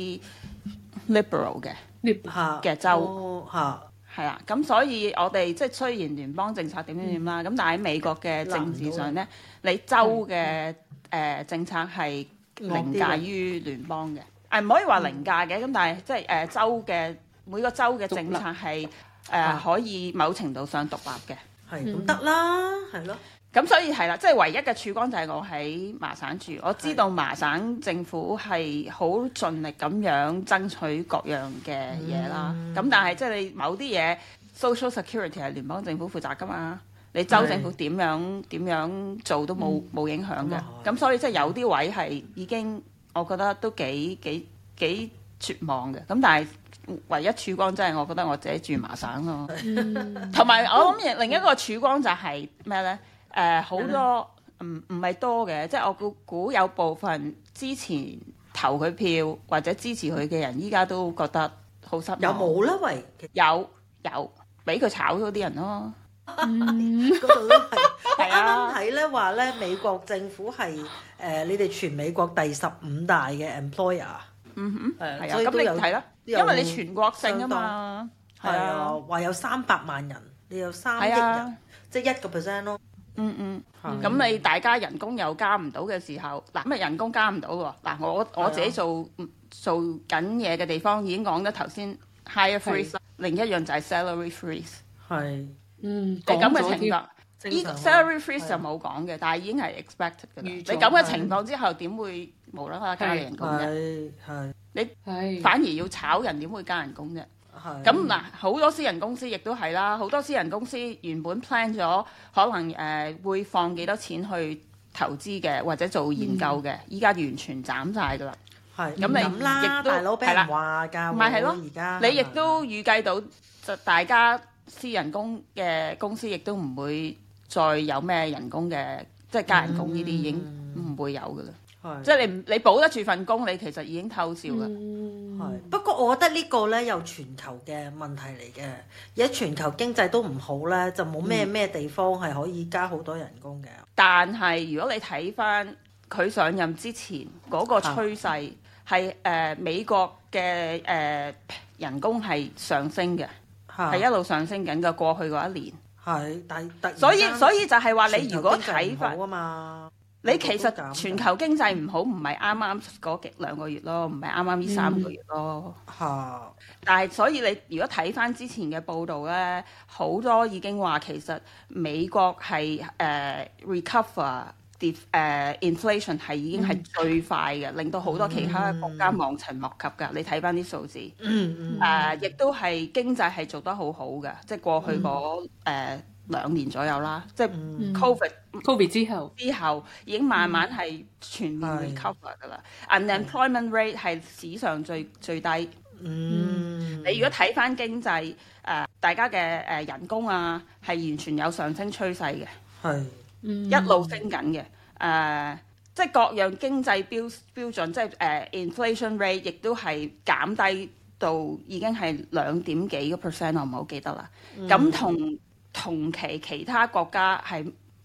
liberal 嘅嘅州嚇，係啦。咁所以我哋即係雖然聯邦政策點點點啦，咁、嗯、但係喺美國嘅政治上咧，你州嘅誒、呃、政策係凌駕於聯邦嘅。誒唔可以話凌駕嘅，咁、嗯、但係即係誒州嘅每個州嘅政策係誒、呃、可以某程度上獨立嘅， 係咁得啦，係咯。 咁所以係啦，即係唯一嘅曙光就係我喺麻省住，我知道麻省政府係好盡力咁樣爭取各樣嘅嘢啦。咁、嗯、但係即係你某啲嘢 social security 係聯邦政府負責㗎嘛，你州政府點樣點樣做都冇冇、嗯、影響嘅。咁、嗯、所以即係有啲位係已經。我覺得都幾幾幾絕望嘅，咁但係唯一曙光真係我覺得我自己住麻省咯，同埋、嗯、我諗另一個曙光就係咩呢？誒、呃、好多唔唔係多嘅，即係我估估有部分之前投佢票或者支持佢嘅人，依家都覺得好失望。 有冇咧？喂， 有有俾佢炒咗啲人咯。 嗯，嗰度都係。我啱啱睇咧話咧，美國政府係誒、呃、你哋全美國第十五大嘅 employer。嗯哼，係啊，咁你睇啦， 因為你全國性啊嘛。 係啊，話有三百萬人，你有三億人，即係一個 percent 咯。 嗯嗯，咁你大家人工又加唔到嘅時候，嗱咁啊人工加唔到喎。嗱我我自己做做緊嘢嘅地方已經講得頭先 hire freeze，另一樣就係 salary freeze。 係， 嗯， 係咁嘅情況。依 salary freeze 就冇講嘅，但係已經係 expected 嘅啦。你咁嘅情況之後，點會無啦啦加你人工啫？係你反而要炒人，點會加人工啫？咁嗱，好多私人公司亦都係啦，好多私人公司原本 plan 咗可能誒、呃、會放幾多錢去投資嘅，或者做研究嘅，依家、嗯、完全斬晒㗎啦。係咁你亦都大佬俾人話㗎， 唔係係咯， 而家你亦都預計到就大家私人工嘅公司亦都唔會再有咩人工嘅，即係加人工呢啲已經唔會有㗎啦。係即係你你保得住份工，你其實已經偷笑㗎。 係不過我覺得呢個呢有全球嘅問題嚟嘅，而家全球經濟都唔好呢，就冇咩咩地方係可以加好多人工嘅。 但係如果你睇翻佢上任之前嗰個趨勢係誒美國嘅誒、呃、人工係上升嘅，係一路上升緊嘅。過去嗰一年係，但但所以所以就係話你如果睇翻啊嘛。 你其實全球經濟唔好，唔係啱啱嗰幾兩個月咯，唔係啱啱呢三個月咯。嚇、嗯！但係所以你如果睇翻之前嘅報道咧，好多已經話其實美國係誒、uh, recover 跌誒、uh, inflation 係已經係最快嘅，嗯、令到好多其他國家望塵莫及㗎。嗯、你睇翻啲數字，嗯嗯，誒亦、uh, 都係經濟係做得好好嘅，即係過去嗰誒。嗯 uh, 兩年左右啦，即係 Covid、 嗯、Covid 之後之後已經慢慢係全面 recover 㗎啦。Unemployment rate 係史上最最低。嗯，你如果睇翻經濟誒、呃，大家嘅誒、呃、人工啊，係完全有上升趨勢嘅，係、嗯、一路升緊嘅。誒、呃，即係各樣經濟標標準，即係誒、呃、inflation rate 亦都係減低到已經係兩點幾個 percent，我唔係好記得啦。咁同、嗯同期其他國家係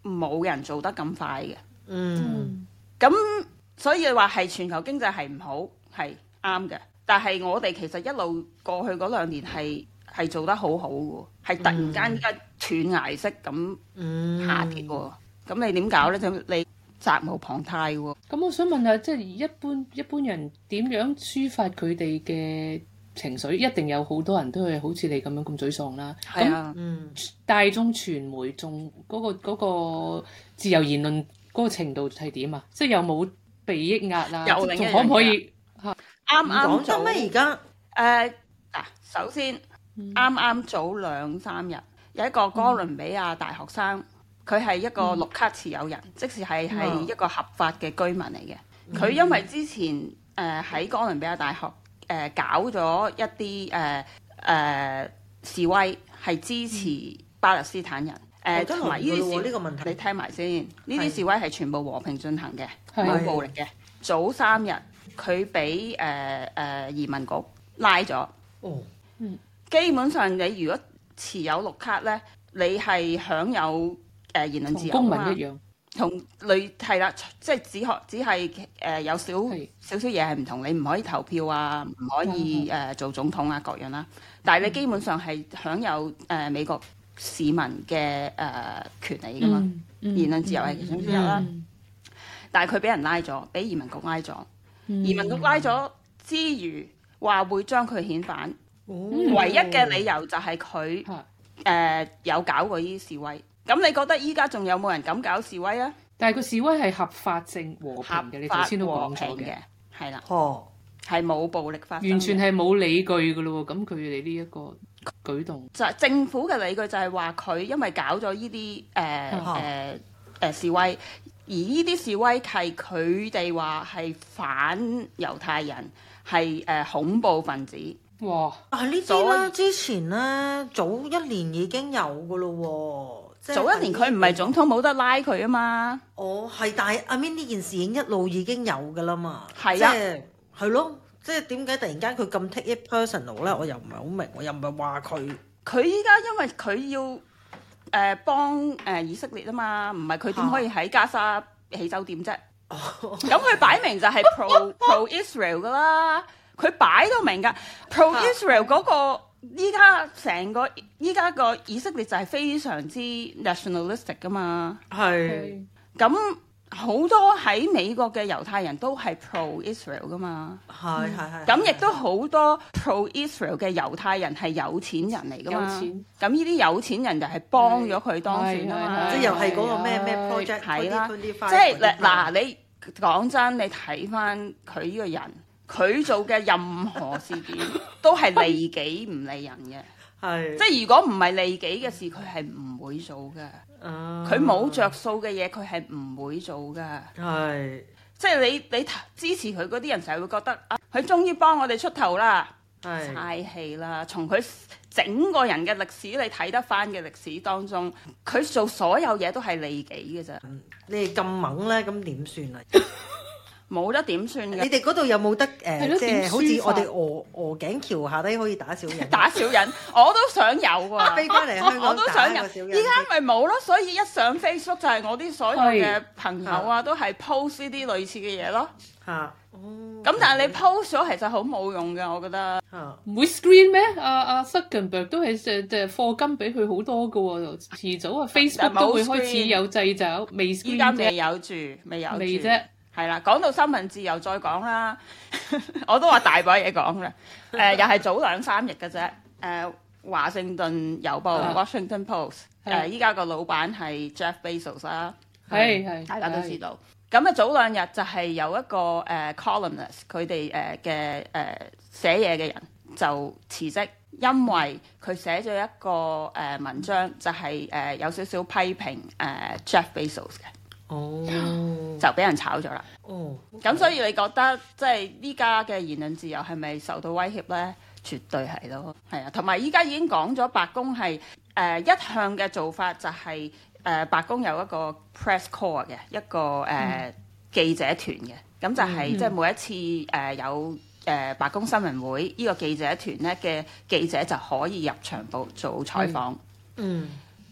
冇人做得咁快嘅。 嗯， 咁所以話係全球經濟係唔好係啱嘅，但係我哋其實一路過去嗰兩年係係做得好好嘅，係突然間依家斷崖式咁下跌喎。咁、嗯、你點搞呢？就你責無旁貸喎。 咁我想問下，即係一般一般人點樣抒發佢哋嘅情緒？一定有好多人都係好似你咁樣咁沮喪啦。 係啊， 嗯，大眾傳媒仲嗰、嗰個嗰個自由言論嗰個程度係點啊？即係有冇被抑壓啊？仲可唔可以嚇？ 啱啱講得咩而家？ 誒嗱，首先啱啱、嗯、早兩三日有一個哥倫比亞大學生，佢係、嗯、一個綠卡持有人，嗯、即使係係一個合法嘅居民嚟嘅。佢、嗯、因為之前誒喺、呃、哥倫比亞大學誒、呃、搞咗一啲誒誒示威，係支持巴勒斯坦人。誒同埋呢啲示威，你聽埋先。呢啲示威係全部和平進行嘅，冇暴力嘅。早三日佢俾誒誒移民局拉咗。哦，嗯，基本上你如果持有綠卡咧，你係享有誒、呃、言論自由啊嘛。公民一樣，同類係啦，即係只可只係誒、呃、有少少少嘢係唔同，你唔可以投票啊，唔可以誒、呃、做總統啊各樣啦。但係你基本上係享有誒、呃、美國市民嘅誒、呃、權利㗎嘛，嗯嗯、言論自由係其中之一啦。嗯、但係佢俾人拉咗，俾移民局拉咗。嗯、移民局拉咗之餘，話會將佢遣返。嗯、唯一嘅理由就係佢誒有搞過呢啲示威。咁你覺得依家仲有冇人敢搞示威啊？ 但係個示威係合法性和平嘅，你頭先都講咗嘅， 係啦， 哦， 係冇暴力發生， 完全係冇理據㗎咯喎。咁佢哋呢一個舉動， 就係政府嘅理據就係話佢因為搞咗呢啲誒誒誒示威，而呢啲示威係佢哋話係反猶太人，係誒、呃、恐怖分子。 哇！ 啊呢啲啦，之前咧早一年已經有㗎咯喎。 早一年佢唔係總統冇得拉佢啊嘛。 哦，係，但係阿 Min 呢件事已經一路已經有㗎啦嘛。 係啊， 係咯。即係點解突然間佢咁 take it personal 咧？我又唔係好明，我又唔係話佢。佢依家因為佢要誒、 呃、幫誒、呃、以色列啊嘛，唔係佢點可以喺加沙起酒店啫？咁佢擺明就係 pro pro Israel 噶啦，佢擺到明㗎 pro Israel 嗰、那個依家成個依家個以色列就係非常之 nationalistic 㗎嘛。係咁。好多喺美國嘅猶太人都係 pro Israel 噶嘛，係係係。咁亦都好多 pro Israel 嘅猶太人係有錢人嚟噶嘛。咁呢啲有錢人就係幫咗佢當選啊嘛。 即係又係嗰個咩咩 project 係啦。即係嗱，你講真，你睇翻佢呢個人，佢做嘅任何事件都係利己唔利人嘅。係。即係如果唔係利己嘅事，佢係唔會做嘅。佢冇着數嘅嘢，佢係唔會做㗎。係，即係你你支持佢嗰啲人，成日會覺得啊，佢終於幫我哋出頭啦。係，嘥氣啦！從佢整個人嘅歷史，你睇得翻嘅歷史當中，佢做所有嘢都係利己嘅啫。 你哋咁猛咧，咁點算啊？ 冇得點算嘅。 你哋嗰度有冇得誒？即係好似我哋鵝鵝頸橋下低可以打小人。 打小人，我都想有喎。 飛翻嚟香港我都想有。依家咪冇咯，所以一上 Facebook 就係我啲所有嘅朋友啊，都係 post 呢啲類似嘅嘢咯。嚇，咁但係你 post 咗其實好冇用嘅，我覺得。 唔會 screen 咩？阿阿 Zuckerberg 都係誒誒課金俾佢好多嘅喎，遲早啊 Facebook 都會開始有掣肘，未 screen 啫。 依家未有住，未有。 未啫。 係啦，講到新聞自由再講啦，我都話大把嘢講啦。誒、呃，又係早兩三日嘅啫。誒、呃，華盛頓郵報 Washington Post， 誒，依家個老闆係 Jeff Bezos 啦，係係大家都知道。咁啊，早兩日就係有一個誒、呃、columnist，佢哋誒嘅誒寫嘢嘅人就辭職，因為佢寫咗一個誒、呃、文章，就係、是、誒、呃、有少少批評誒、呃、Jeff Bezos 嘅。哦，就俾人炒咗啦。哦，咁所以你覺得即係依家嘅言論自由係咪受到威脅呢？絕對係咯，係啊。同埋依家已經講咗，白宮係誒一向嘅做法就係、是、誒、呃、白宮有一個 press corps 嘅一個誒、呃嗯、記者團嘅，咁就係、是嗯、即係每一次誒、呃、有誒、呃、白宮新聞會呢、這個記者團咧嘅記者就可以入場部做採訪。嗯。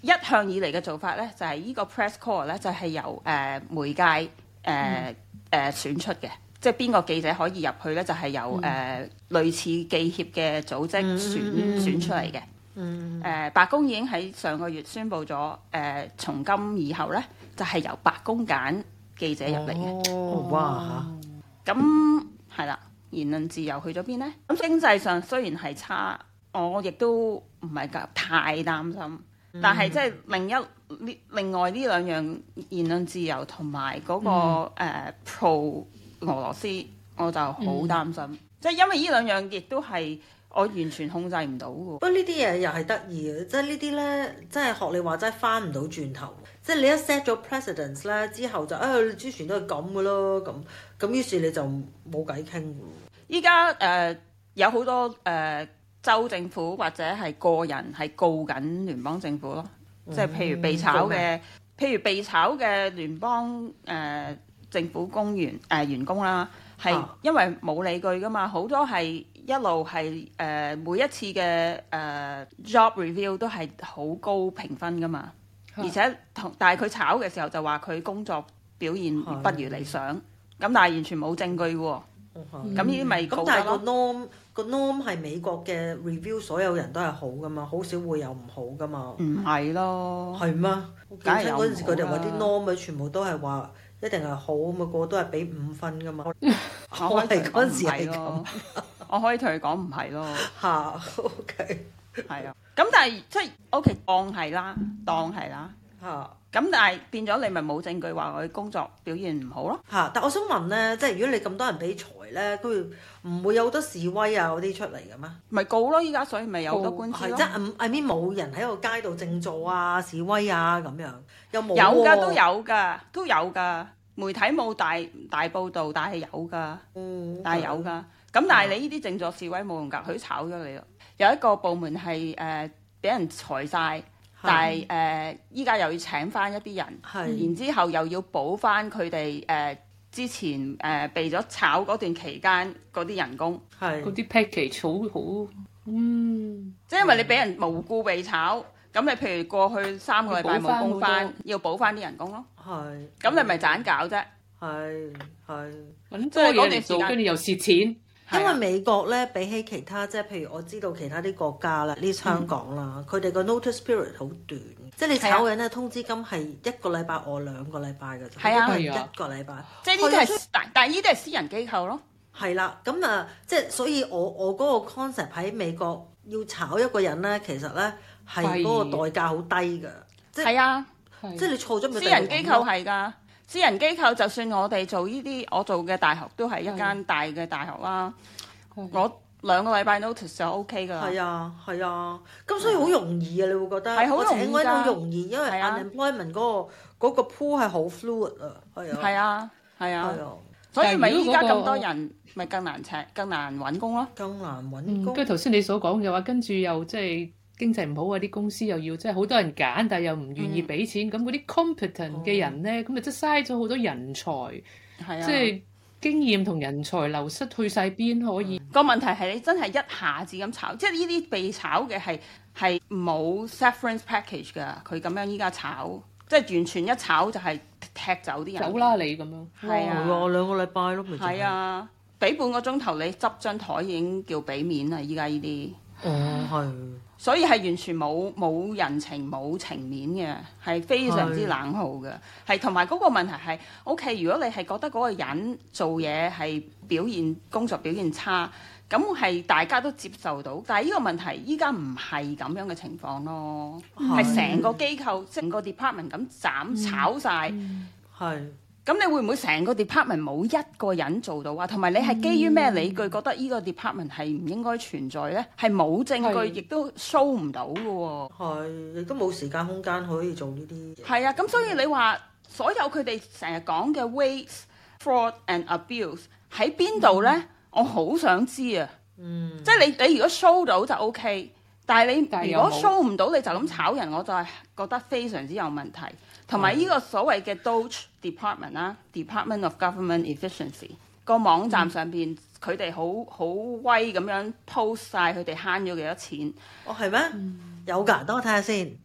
一向以嚟嘅做法咧，就係、是、呢個 press corps 咧，就係、是、由誒、呃、媒介誒誒、呃呃、選出嘅，即係邊個記者可以入去咧，就係、是、由誒、呃、類似記協嘅組織選、嗯、選出嚟嘅。嗯，誒、呃、白宮已經喺上個月宣布咗，誒、呃、從今以後咧，就係、是、由白宮揀記者入嚟嘅。 哦，哇！ 咁係啦，言論自由去咗邊咧？咁經濟上雖然係差，我亦都唔係太擔心。嗯、但係即係另一呢另外呢兩樣言論自由同埋嗰個、嗯呃、pro 俄羅斯，我就好擔心。嗯、即係因為呢兩樣亦都係。我完全控制唔到喎。不過呢啲嘢又係得意嘅，即係呢啲咧，真係學你話齋翻唔到轉頭。即係你一 set 咗 precedence 咧，之後就啊，你之前都係咁嘅咯，咁咁於是你就冇偈傾喎。 依家誒有好多誒、呃、州政府或者係個人係告緊聯邦政府咯，嗯、即係譬如被炒嘅，譬如被炒嘅聯邦誒、呃、政府公員誒、呃、員工啦，係因為冇理據噶嘛，好多係。一路係誒、呃、每一次嘅誒、呃、job review 都係好高評分噶嘛，而且同但係佢炒嘅時候就話佢工作表現不如理想，咁但係完全冇證據喎。咁呢啲咪咁？但係個 norm 個 norm 係美國嘅 review，所有人都係好噶嘛，好少會有唔好噶嘛。 唔係咯， 係咩？我記得嗰陣時佢哋話啲 norm 咪全部都係話一定係好咁啊，個個都係俾五分噶嘛。我係嗰陣時係咁。 我可以同佢講唔係咯， 嚇，OK， 係啊，咁但係即係 OK 當係啦，當係啦，嚇，咁但係變咗你咪冇證據話佢工作表現唔好咯， 嚇。但我想問咧，即係如果你咁多人比裁咧，佢唔會有好多示威啊嗰啲出嚟嘅咩？ 咪告咯，依家所以咪有好多官司咯。 即係 I mean 冇人喺個街度靜坐啊示威啊咁樣，有冇？ 有㗎，都有㗎，都有㗎。媒體冇大大報導，但係有㗎， 嗯， 但係有㗎。咁但係你呢啲靜坐示威冇用㗎，佢炒咗你咯。有一個部門係誒俾人裁晒，但係誒依家又要請翻一啲人，然之後又要補翻佢哋誒之前誒、呃、被咗炒嗰段期間嗰啲人工， 嗰啲 package 好好，嗯， 即係因為你俾人無故被炒，咁你譬如過去三個禮拜冇工翻，要補翻啲人工咯， 係， 咁你咪盞搞啫， 係係揾多嘢嚟做，跟住又蝕錢。 因為美國咧比起其他，即係譬如我知道其他啲國家啦，呢香港啦，佢哋個 notice period 好短，即係你炒人咧通知金係一個禮拜或兩個禮拜嘅啫， 係啊， 一個禮拜。 即係呢啲係但但係呢啲係私人機構咯。 係啦，咁啊，即係所以我我嗰個 concept 喺美國要炒一個人咧，其實咧係嗰個代價好低㗎。 係啊， 即係你錯咗咪？ 私人機構係㗎。私人機構就算我哋做呢啲，我做嘅大學都係一間大嘅大學啦。我兩個禮拜 notice 就 OK 㗎。 係啊，係啊，咁所以好容易啊！你會覺得係好容易㗎， 我請好容易，因為 unemployment 嗰個嗰個 pool 係好 fluid 啊。係啊， 係啊，係啊，所以咪依家咁多人，咪更難請、更難揾工咯， 更難揾工。 跟住頭先你所講嘅話，跟住又即係。經濟唔好啊！啲公司又要即係好多人揀，但係又唔願意俾錢，咁嗰啲 competent 嘅人咧，咁咪即係嘥咗好多人才， 係啊， 即係經驗同人才流失去晒邊可以？ 個問題係你真係一下子咁炒，即係呢啲被炒嘅係係冇 severance package 㗎，佢咁樣依家炒，即係完全一炒就係踢走啲人， 走啦你咁樣， 係啊， 兩個禮拜咯，咪係啊，俾半個鐘頭你執張台已經叫俾面啦，依家呢啲， 哦係。 所以係完全冇冇人情冇情面嘅，係非常之冷酷嘅，係同埋嗰個問題係 OK。如果你係覺得嗰個人做嘢係表現工作表現差，咁係大家都接受到。但係呢個問題依家唔係咁樣嘅情況咯，係成個機構成個 department 咁斬炒晒。係、 嗯。嗯咁你會唔會成個 department 冇一個人做到啊？同埋你係基於咩理據覺得呢個 department 係唔應該存在呢？係冇證據，亦都 show 唔到嘅喎。 係，亦都冇時間空間可以做呢啲嘢。 係啊，咁所以你話所有佢哋成日講嘅 waste、fraud and abuse 喺邊度呢？嗯、我好想知啊。嗯。即係你你如果 show 到就 OK，但係你如果 show 唔到你就咁炒人，我就係覺得非常之有問題。同埋呢個所謂嘅 D O G E Department 啦 ，Department of Government Efficiency 個網站上邊，佢哋好好威咁樣 post 晒佢哋慳咗幾多錢。 哦，係咩？嗯、有㗎，等我睇下先。 一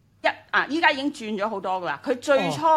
啊，依家已經轉咗好多噶啦。佢最初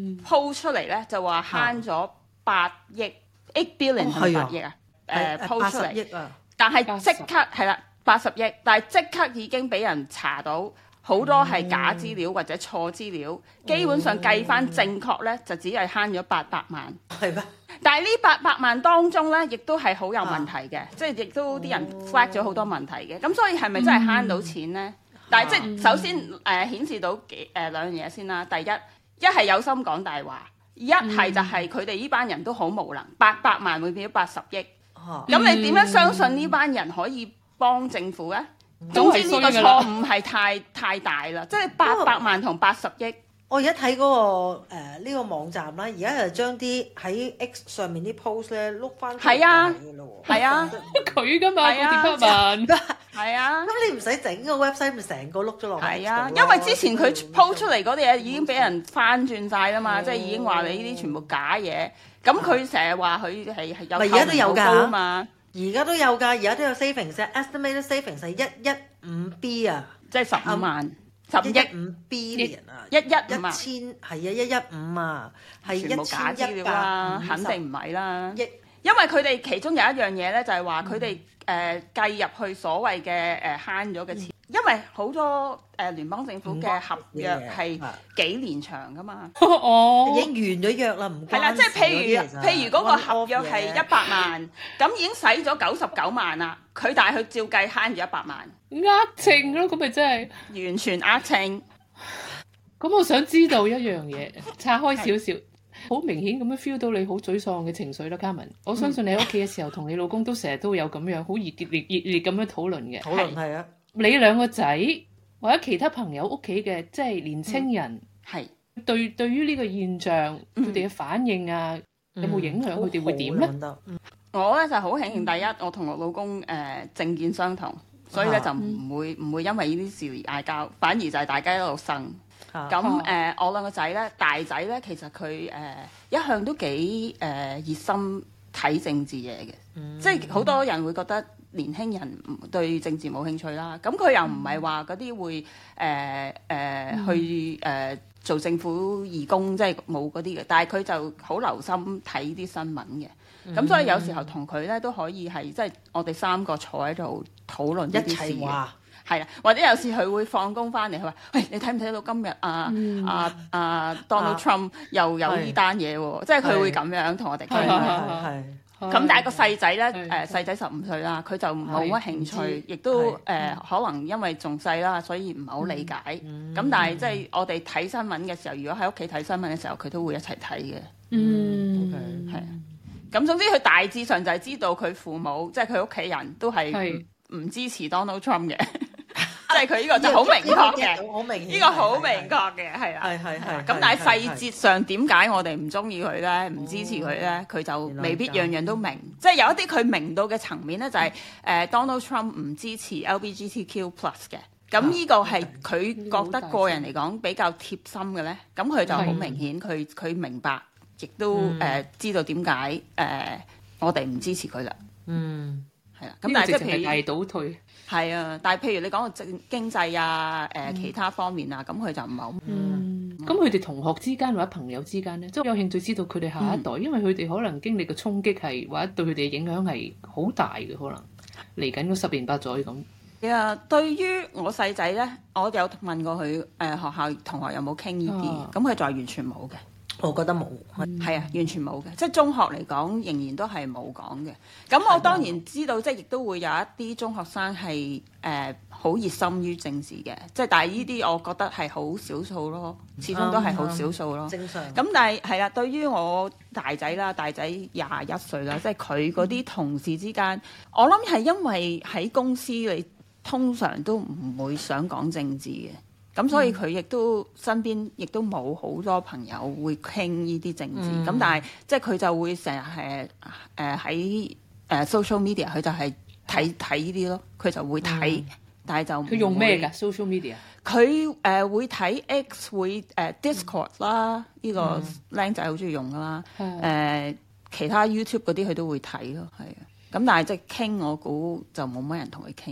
po 出嚟咧就話慳咗八億 eight billion 係八億啊，誒 po 出嚟，但係即刻係啦八十億，但係即刻已經俾人查到好多係假資料或者錯資料，基本上計翻正確咧就只係慳咗八百萬。 係咩？ 但係呢八百萬當中咧，亦都係好有問題嘅，即係亦都啲人 flag 咗好多問題嘅。咁所以係咪真係慳到錢咧？但係即係首先誒、呃、顯示到幾誒、呃、兩樣嘢先啦。第一，一係有心講大話，一係就係佢哋呢班人都好無能，八百萬會變咗八十億。咁、嗯、你點樣相信呢班人可以幫政府咧？嗯、總之呢個錯誤係太太大啦，即係八百萬同八十億。 我而家睇嗰個誒呢、呃這個網站啦，而家就將啲喺 X 上面啲 post 咧碌翻出嚟嘅咯喎， 係啊， 佢噶嘛，嗰啲文係啊， 咁你唔使整個 website 咪成個碌咗落去。係啊， 因為之前佢 post 出嚟嗰啲嘢已經俾人翻轉晒啦嘛，即係已經話你呢啲全部假嘢。咁佢成日話佢係係有而家都有㗎嘛， 而家都有㗎，而家都有 savings，estimated savings 係一一五 B 啊， 即係十五萬。十億五 billion 啊， 一一一千係啊，一一五啊，係一千一百啦， 肯定唔係啦。億，因為佢哋其中有一樣嘢咧，就係話佢哋誒計入去所謂嘅誒慳咗嘅錢，因為好多誒聯邦政府嘅合約係幾年長噶嘛。 哦， 已經完咗約啦，唔係啦，即係譬如譬如嗰個合約係一百萬，咁已經使咗九十九萬啦，佢但係佢照計慳住一百萬。 呃秤咯，咁咪真係完全呃秤。 咁我想知道一樣嘢，拆開少少，好明顯咁樣 feel 到你好沮喪嘅情緒啦，Carmen。我相信你喺屋企嘅時候，同你老公都成日都有咁樣好熱烈熱烈咁樣討論嘅。 討論係啊， 你兩個仔或者其他朋友屋企嘅即係年青人，係、嗯、對對於呢個現象，佢哋嘅反應啊，嗯、有冇影響佢哋會點咧？ 嗯、我咧就好慶幸，第一我同我老公誒、呃、政見相同。所以咧就唔會唔、嗯、會因為呢啲事而嗌交，反而就係大家一路呻。咁誒、啊呃，我兩個仔咧，大仔咧其實佢誒、呃、一向都幾誒、呃、熱心睇政治嘢嘅，嗯、即係好多人會覺得年輕人對政治冇興趣啦。咁佢又唔係話嗰啲會誒誒、呃呃嗯、去誒、呃、做政府義工，即係冇嗰啲嘅。但係佢就好留心睇啲新聞嘅。咁、嗯、所以有時候同佢咧都可以係即係我哋三個坐喺度討論一啲事嘅，係啦，或者有時佢會放工翻嚟，佢話：喂，你睇唔睇到今日啊、嗯、啊啊 Donald Trump 又有呢單嘢喎？即係佢會咁樣同我哋講。係咁但係個細仔咧誒細仔十五歲啦，佢就冇乜興趣，亦都誒、呃、可能因為仲細啦，所以唔係好理解。咁、嗯嗯、但係即係我哋睇新聞嘅時候，如果喺屋企睇新聞嘅時候，佢都會一齊睇嘅。嗯，係啊。咁總之佢大致上就係知道佢父母即係佢屋企人都係唔支持 Donald Trump 嘅，即係佢呢個就好明確嘅，呢個好明確嘅，係啊，係係係。咁但係細節上點解我哋唔中意佢咧，唔支持佢咧，佢就未必樣樣都明。即係有一啲佢明到嘅層面咧，就係誒 Donald Trump 唔支持 L G B T Q plus 嘅。咁呢個係佢覺得個人嚟講比較貼心嘅咧，咁佢就好明顯，佢佢明白。亦都誒、呃、知道點解誒我哋唔支持佢啦。嗯，係啦。咁但係即係譬如大倒退， 係啊。但係譬如你講個經經濟啊、誒、呃、其他方面啊，咁佢就唔係好。 嗯。咁佢哋同學之間或者朋友之間咧，即係有興趣知道佢哋下一代，嗯、因為佢哋可能經歷嘅衝擊係或者對佢哋嘅影響係好大嘅，可能嚟緊嗰十年八載咁。 係啊，對於我細仔咧，我有問過佢誒、呃、學校同學有冇傾呢啲，咁佢、啊、就係完全冇嘅。 我覺得冇，係、 嗯、啊，完全冇嘅，即係中學嚟講，仍然都係冇講嘅。咁我當然知道，即係亦都會有一啲中學生係誒好熱心於政治嘅，即係但係呢啲我覺得係好少數咯，始終都係好少數咯。正常。咁但係係啦，對於我大仔啦，大仔廿一歲啦，即係佢嗰啲同事之間，嗯、我諗係因為喺公司你通常都唔會想講政治嘅。咁所以佢亦都身邊亦都冇好多朋友會傾呢啲政治，咁、嗯、但係即係佢就會成日誒誒喺誒 social media，佢就係睇睇呢啲咯，佢就會睇，嗯、但係就佢用咩㗎 social media？ 佢誒、呃、會睇 X 會誒、呃、Discord 啦，呢、嗯、個僆仔好中意用㗎啦，誒、嗯呃、其他 YouTube 嗰啲佢都會睇咯，係啊，咁但係即係傾我估就冇乜人同佢傾。誒、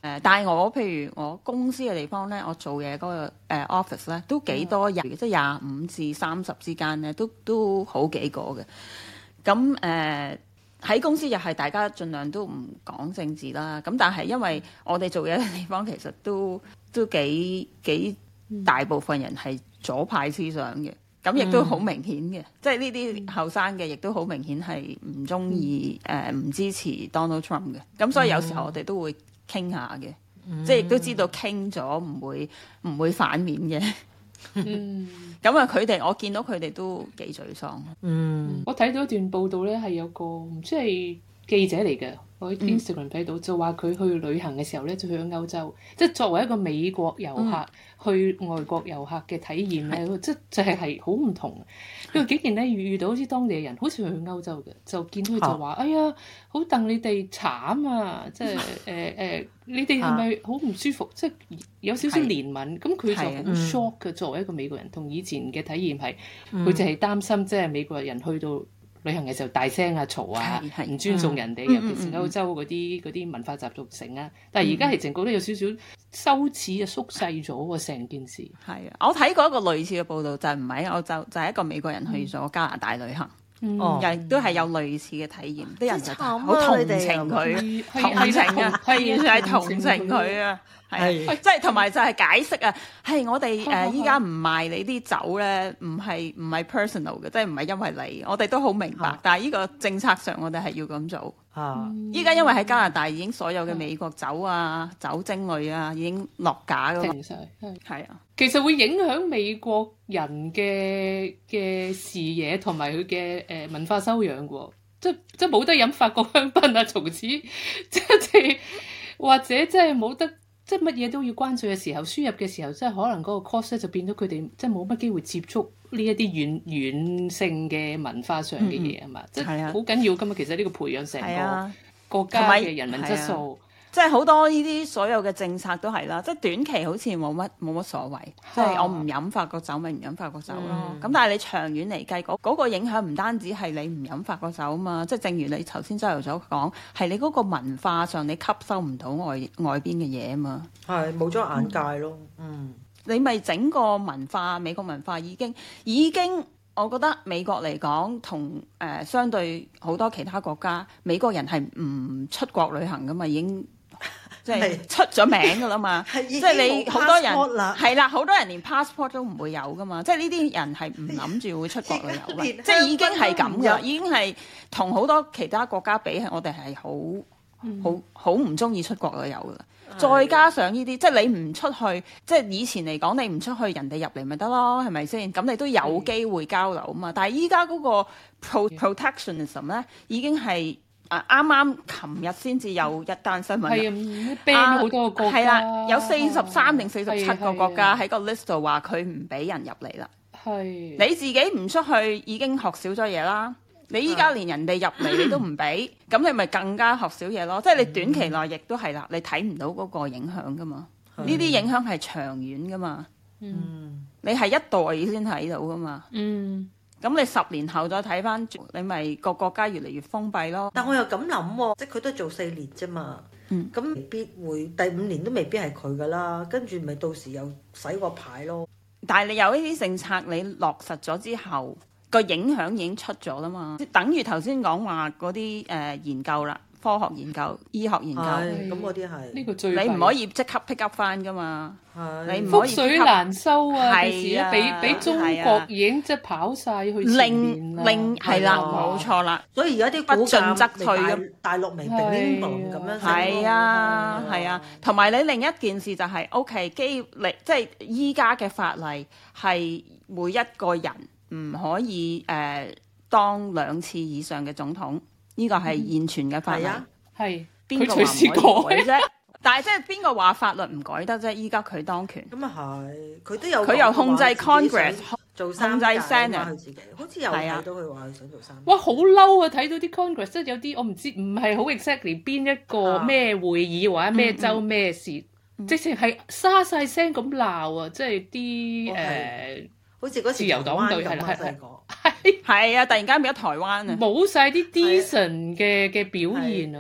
誒，但係我譬如我公司嘅地方咧，我做嘢嗰個誒 office 咧，都幾多人，即係廿五至三十之間咧，都都好幾個嘅。咁誒喺公司又係大家盡量都唔講政治啦。咁但係因為我哋做嘢嘅地方其實都都幾幾大部分人係左派思想嘅，咁亦都好明顯嘅，嗯、即係呢啲後生嘅亦都好明顯係唔中意誒唔支持 Donald Trump 嘅。咁所以有時候我哋都會傾下嘅，嗯、即係亦都知道傾咗唔會唔會反面嘅。嗯，咁啊，佢哋我見到佢哋都幾沮喪。嗯， 我睇到一段報道咧，係有個唔知係記者嚟嘅，我喺 Instagram 睇到，嗯、就話佢去旅行嘅時候咧，就去咗歐洲，即係作為一個美國遊客、嗯、去外國遊客嘅體驗咧，即係就係係好唔同。因為竟然咧遇到啲當地嘅人，好似去歐洲嘅，就見到佢就話：啊、哎呀，好戥你哋慘啊！即係誒誒，你哋係咪好唔舒服？即係有少少憐憫。咁佢就好 shock 嘅，作為一個美國人，同以前嘅體驗係，佢就係擔心，即係美國人去到旅行嘅時候大聲啊、嘈啊、唔尊重人哋，嗯、尤其是歐洲嗰啲嗰啲文化習俗成啊。但係而家係淨覺得有少少羞恥啊、縮細咗喎，成件事。 係啊，我睇過一個類似嘅報道，就係唔係喺歐洲，就係、是、一個美國人去咗加拿大旅行，嗯、又都係有類似嘅體驗，啲、嗯、人就好同情佢，同情啊，係完全係同情佢啊。係，即係同埋就係解釋啊，係我哋誒依家唔賣你啲酒咧，唔係唔係 personal 嘅，即係唔係因為你，我哋都好明白。啊、但係呢個政策上，我哋係要咁做。啊！依家因為喺加拿大已經所有嘅美國酒啊、嗯、酒精類啊已經落架㗎嘛，係啊， 其實會影響美國人嘅嘅視野同埋佢嘅誒文化修養喎，即即冇得飲法國香檳啊，從此即係或者即係冇得。即係乜嘢都要關注嘅時候，輸入嘅時候，即係可能嗰個 course 咧就變咗佢哋即係冇乜機會接觸呢一啲軟軟性嘅文化上嘅嘢啊嘛，即係好緊要㗎嘛。其實呢個培養成個國家嘅人民質素， 即係好多呢啲所有嘅政策都係啦。即係短期好似冇乜冇乜所謂，即係我唔飲法國酒咪唔飲法國酒咯。咁、嗯、但係你長遠嚟計，嗰、嗰個影響唔單止係你唔飲法國酒啊嘛。即係正如你頭先周游所講，係你嗰個文化上你吸收唔到外外邊嘅嘢啊嘛。 係冇咗眼界咯。嗯，嗯你咪整個文化，美國文化已經已經，我覺得美國嚟講同誒相對好多其他國家，美國人係唔出國旅行噶嘛，已經。即係出咗名㗎啦嘛，即係你好多人係啦，好多人連 passport 都唔會有㗎嘛，即係呢啲人係唔諗住會出國旅遊嘅，即係已經係咁㗎，已經係同好多其他國家比，我哋係好好好唔中意出國旅遊㗎。再加上呢啲，即係你唔出去，即係以前嚟講，你唔出去，人哋入嚟咪得咯，係咪先？咁你都有機會交流啊嘛。但係依家嗰個 pro protectionism 咧，已經係。啊！啱啱琴日先至有一單新聞， 係啊，ban 咗好多個國家， 係啦，有四十三定四十七個國家喺個 list 度話佢唔俾人入嚟啦。係你自己唔出去已經學少咗嘢啦，你依家連人哋入嚟你都唔俾，咁你咪更加學少嘢咯。即係你短期內亦都係啦，你睇唔到嗰個影響噶嘛？呢啲影響係長遠噶嘛？嗯，你係一代先睇到噶嘛？嗯。咁你十年後再睇翻，你咪個國家越嚟越封閉咯。 但我又咁諗喎，即係佢都做四年啫嘛。嗯。咁未必會第五年都未必係佢噶啦，跟住咪到時又洗個牌咯。 但係你有呢啲政策，你落實咗之後，個影響已經出咗啦嘛。即等於頭先講話嗰啲誒研究啦。科學研究、醫學研究， 咁嗰啲係呢個最你唔可以即刻 pick up 翻噶嘛？ 你唔可以覆水難收啊！係啊，俾俾中國已經即係跑晒去前面啦， 令係啦，冇錯啦。 所以而家啲不進則退咁，大陸未並唔咁樣。 係啊，係啊，同埋你另一件事就係 OK 機例，即係依家嘅法例係每一個人唔可以誒當兩次以上嘅總統。呢個係現存嘅法律， 係邊個話唔可以改啫？但係即係邊個話法律唔改得啫？依家佢當權， 咁啊係，佢都有佢又控制 Congress， 做三制 Senate， 佢自己好似有睇到佢話佢想做三。 哇！好嬲啊！睇到啲 Congress，即係有啲我唔知，唔係好 exactly 邊一個咩會議或者咩州咩事，直情係沙晒聲咁鬧啊！即係啲誒。 好似嗰時自由黨隊係啦，係係係啊！突然間變咗台灣啊， 冇晒啲 decent 嘅嘅表現啊，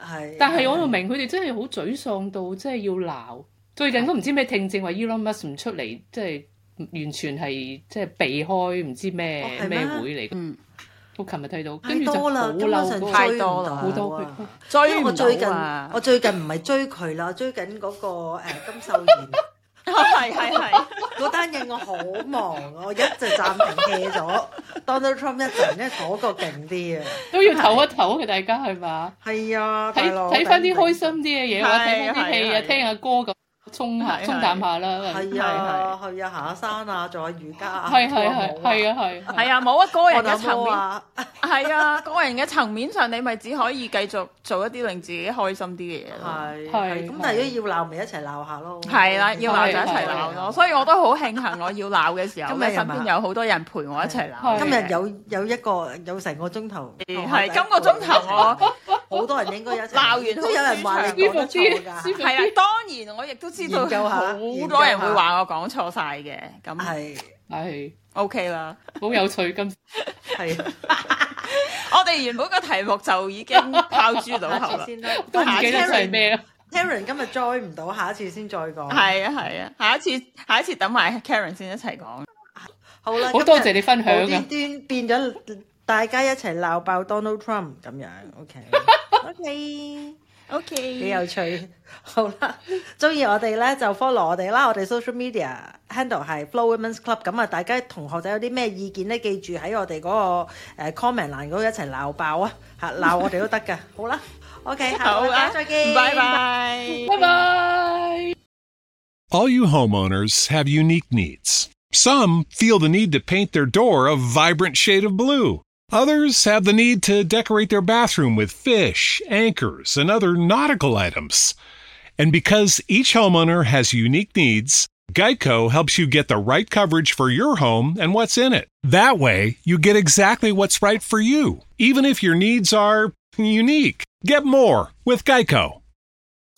係，但係我又明佢哋真係好沮喪到，即係要鬧。最近都唔知咩聽證話 Elon Musk 唔出嚟，即係完全係即係避開唔知咩咩會嚟。嗯，我琴日睇到，跟住就好嬲， 太多啦， 好多。 追我最近我最近唔係追佢啦，追緊嗰個誒金秀賢。 係係係， 嗰單嘢我好忙，我一直暫停 hea 咗。Donald Trump 一陣咧，嗰個勁啲啊， 都要唞一唞嘅，大家係嘛？ 係啊， 睇睇翻啲開心啲嘅嘢，或者睇翻啲戲啊，聽下歌咁。沖下沖淡下啦， 係啊，去啊行下山啊，做下瑜伽啊， 係係係係啊係， 係啊冇啊個人嘅層面，係啊個人嘅層面上，你咪只可以繼續做一啲令自己開心啲嘅嘢咯。 係係，咁但係如果要鬧，咪一齊鬧下咯。 係啦，要鬧就一齊鬧咯。所以我都好慶幸，我要鬧嘅時候，今日身邊有好多人陪我一齊鬧。 今日有有一個有成個鐘頭， 係今個鐘頭我好多人應該一齊鬧完， 都有人話你講得錯㗎。 係啊，當然我亦都知道好多人會話我講錯晒嘅，咁係係 OK 啦， 好有趣今係。 我哋原本個題目就已經拋諸腦後啦， 都唔記得係咩啦。 Karen 今日 join 唔到，下一次先再講。 係啊係啊，下一次下一次等埋 Karen 先一齊講。 好啦， 好多謝你分享啊！端端變咗大家一齊鬧爆 Donald Trump 咁樣 ，OK OK OK， 幾有趣。好啦，中意我哋咧就 follow 我哋啦，我哋 social media handle 係 Flo Women's Club。咁啊，大家同學仔有啲咩意見咧，記住喺我哋嗰個誒 comment 欄嗰度一齊鬧爆啊！嚇鬧我哋都得㗎。好啦 ，OK， 好啦，再見， 拜拜， 拜拜。 All you homeowners have unique needs. Some feel the need to paint their door a vibrant shade of blue. Others have the need to decorate their bathroom with fish, anchors, and other nautical items. And because each homeowner has unique needs, Geico helps you get the right coverage for your home and what's in it. That way, you get exactly what's right for you, even if your needs are unique. Get more with Geico.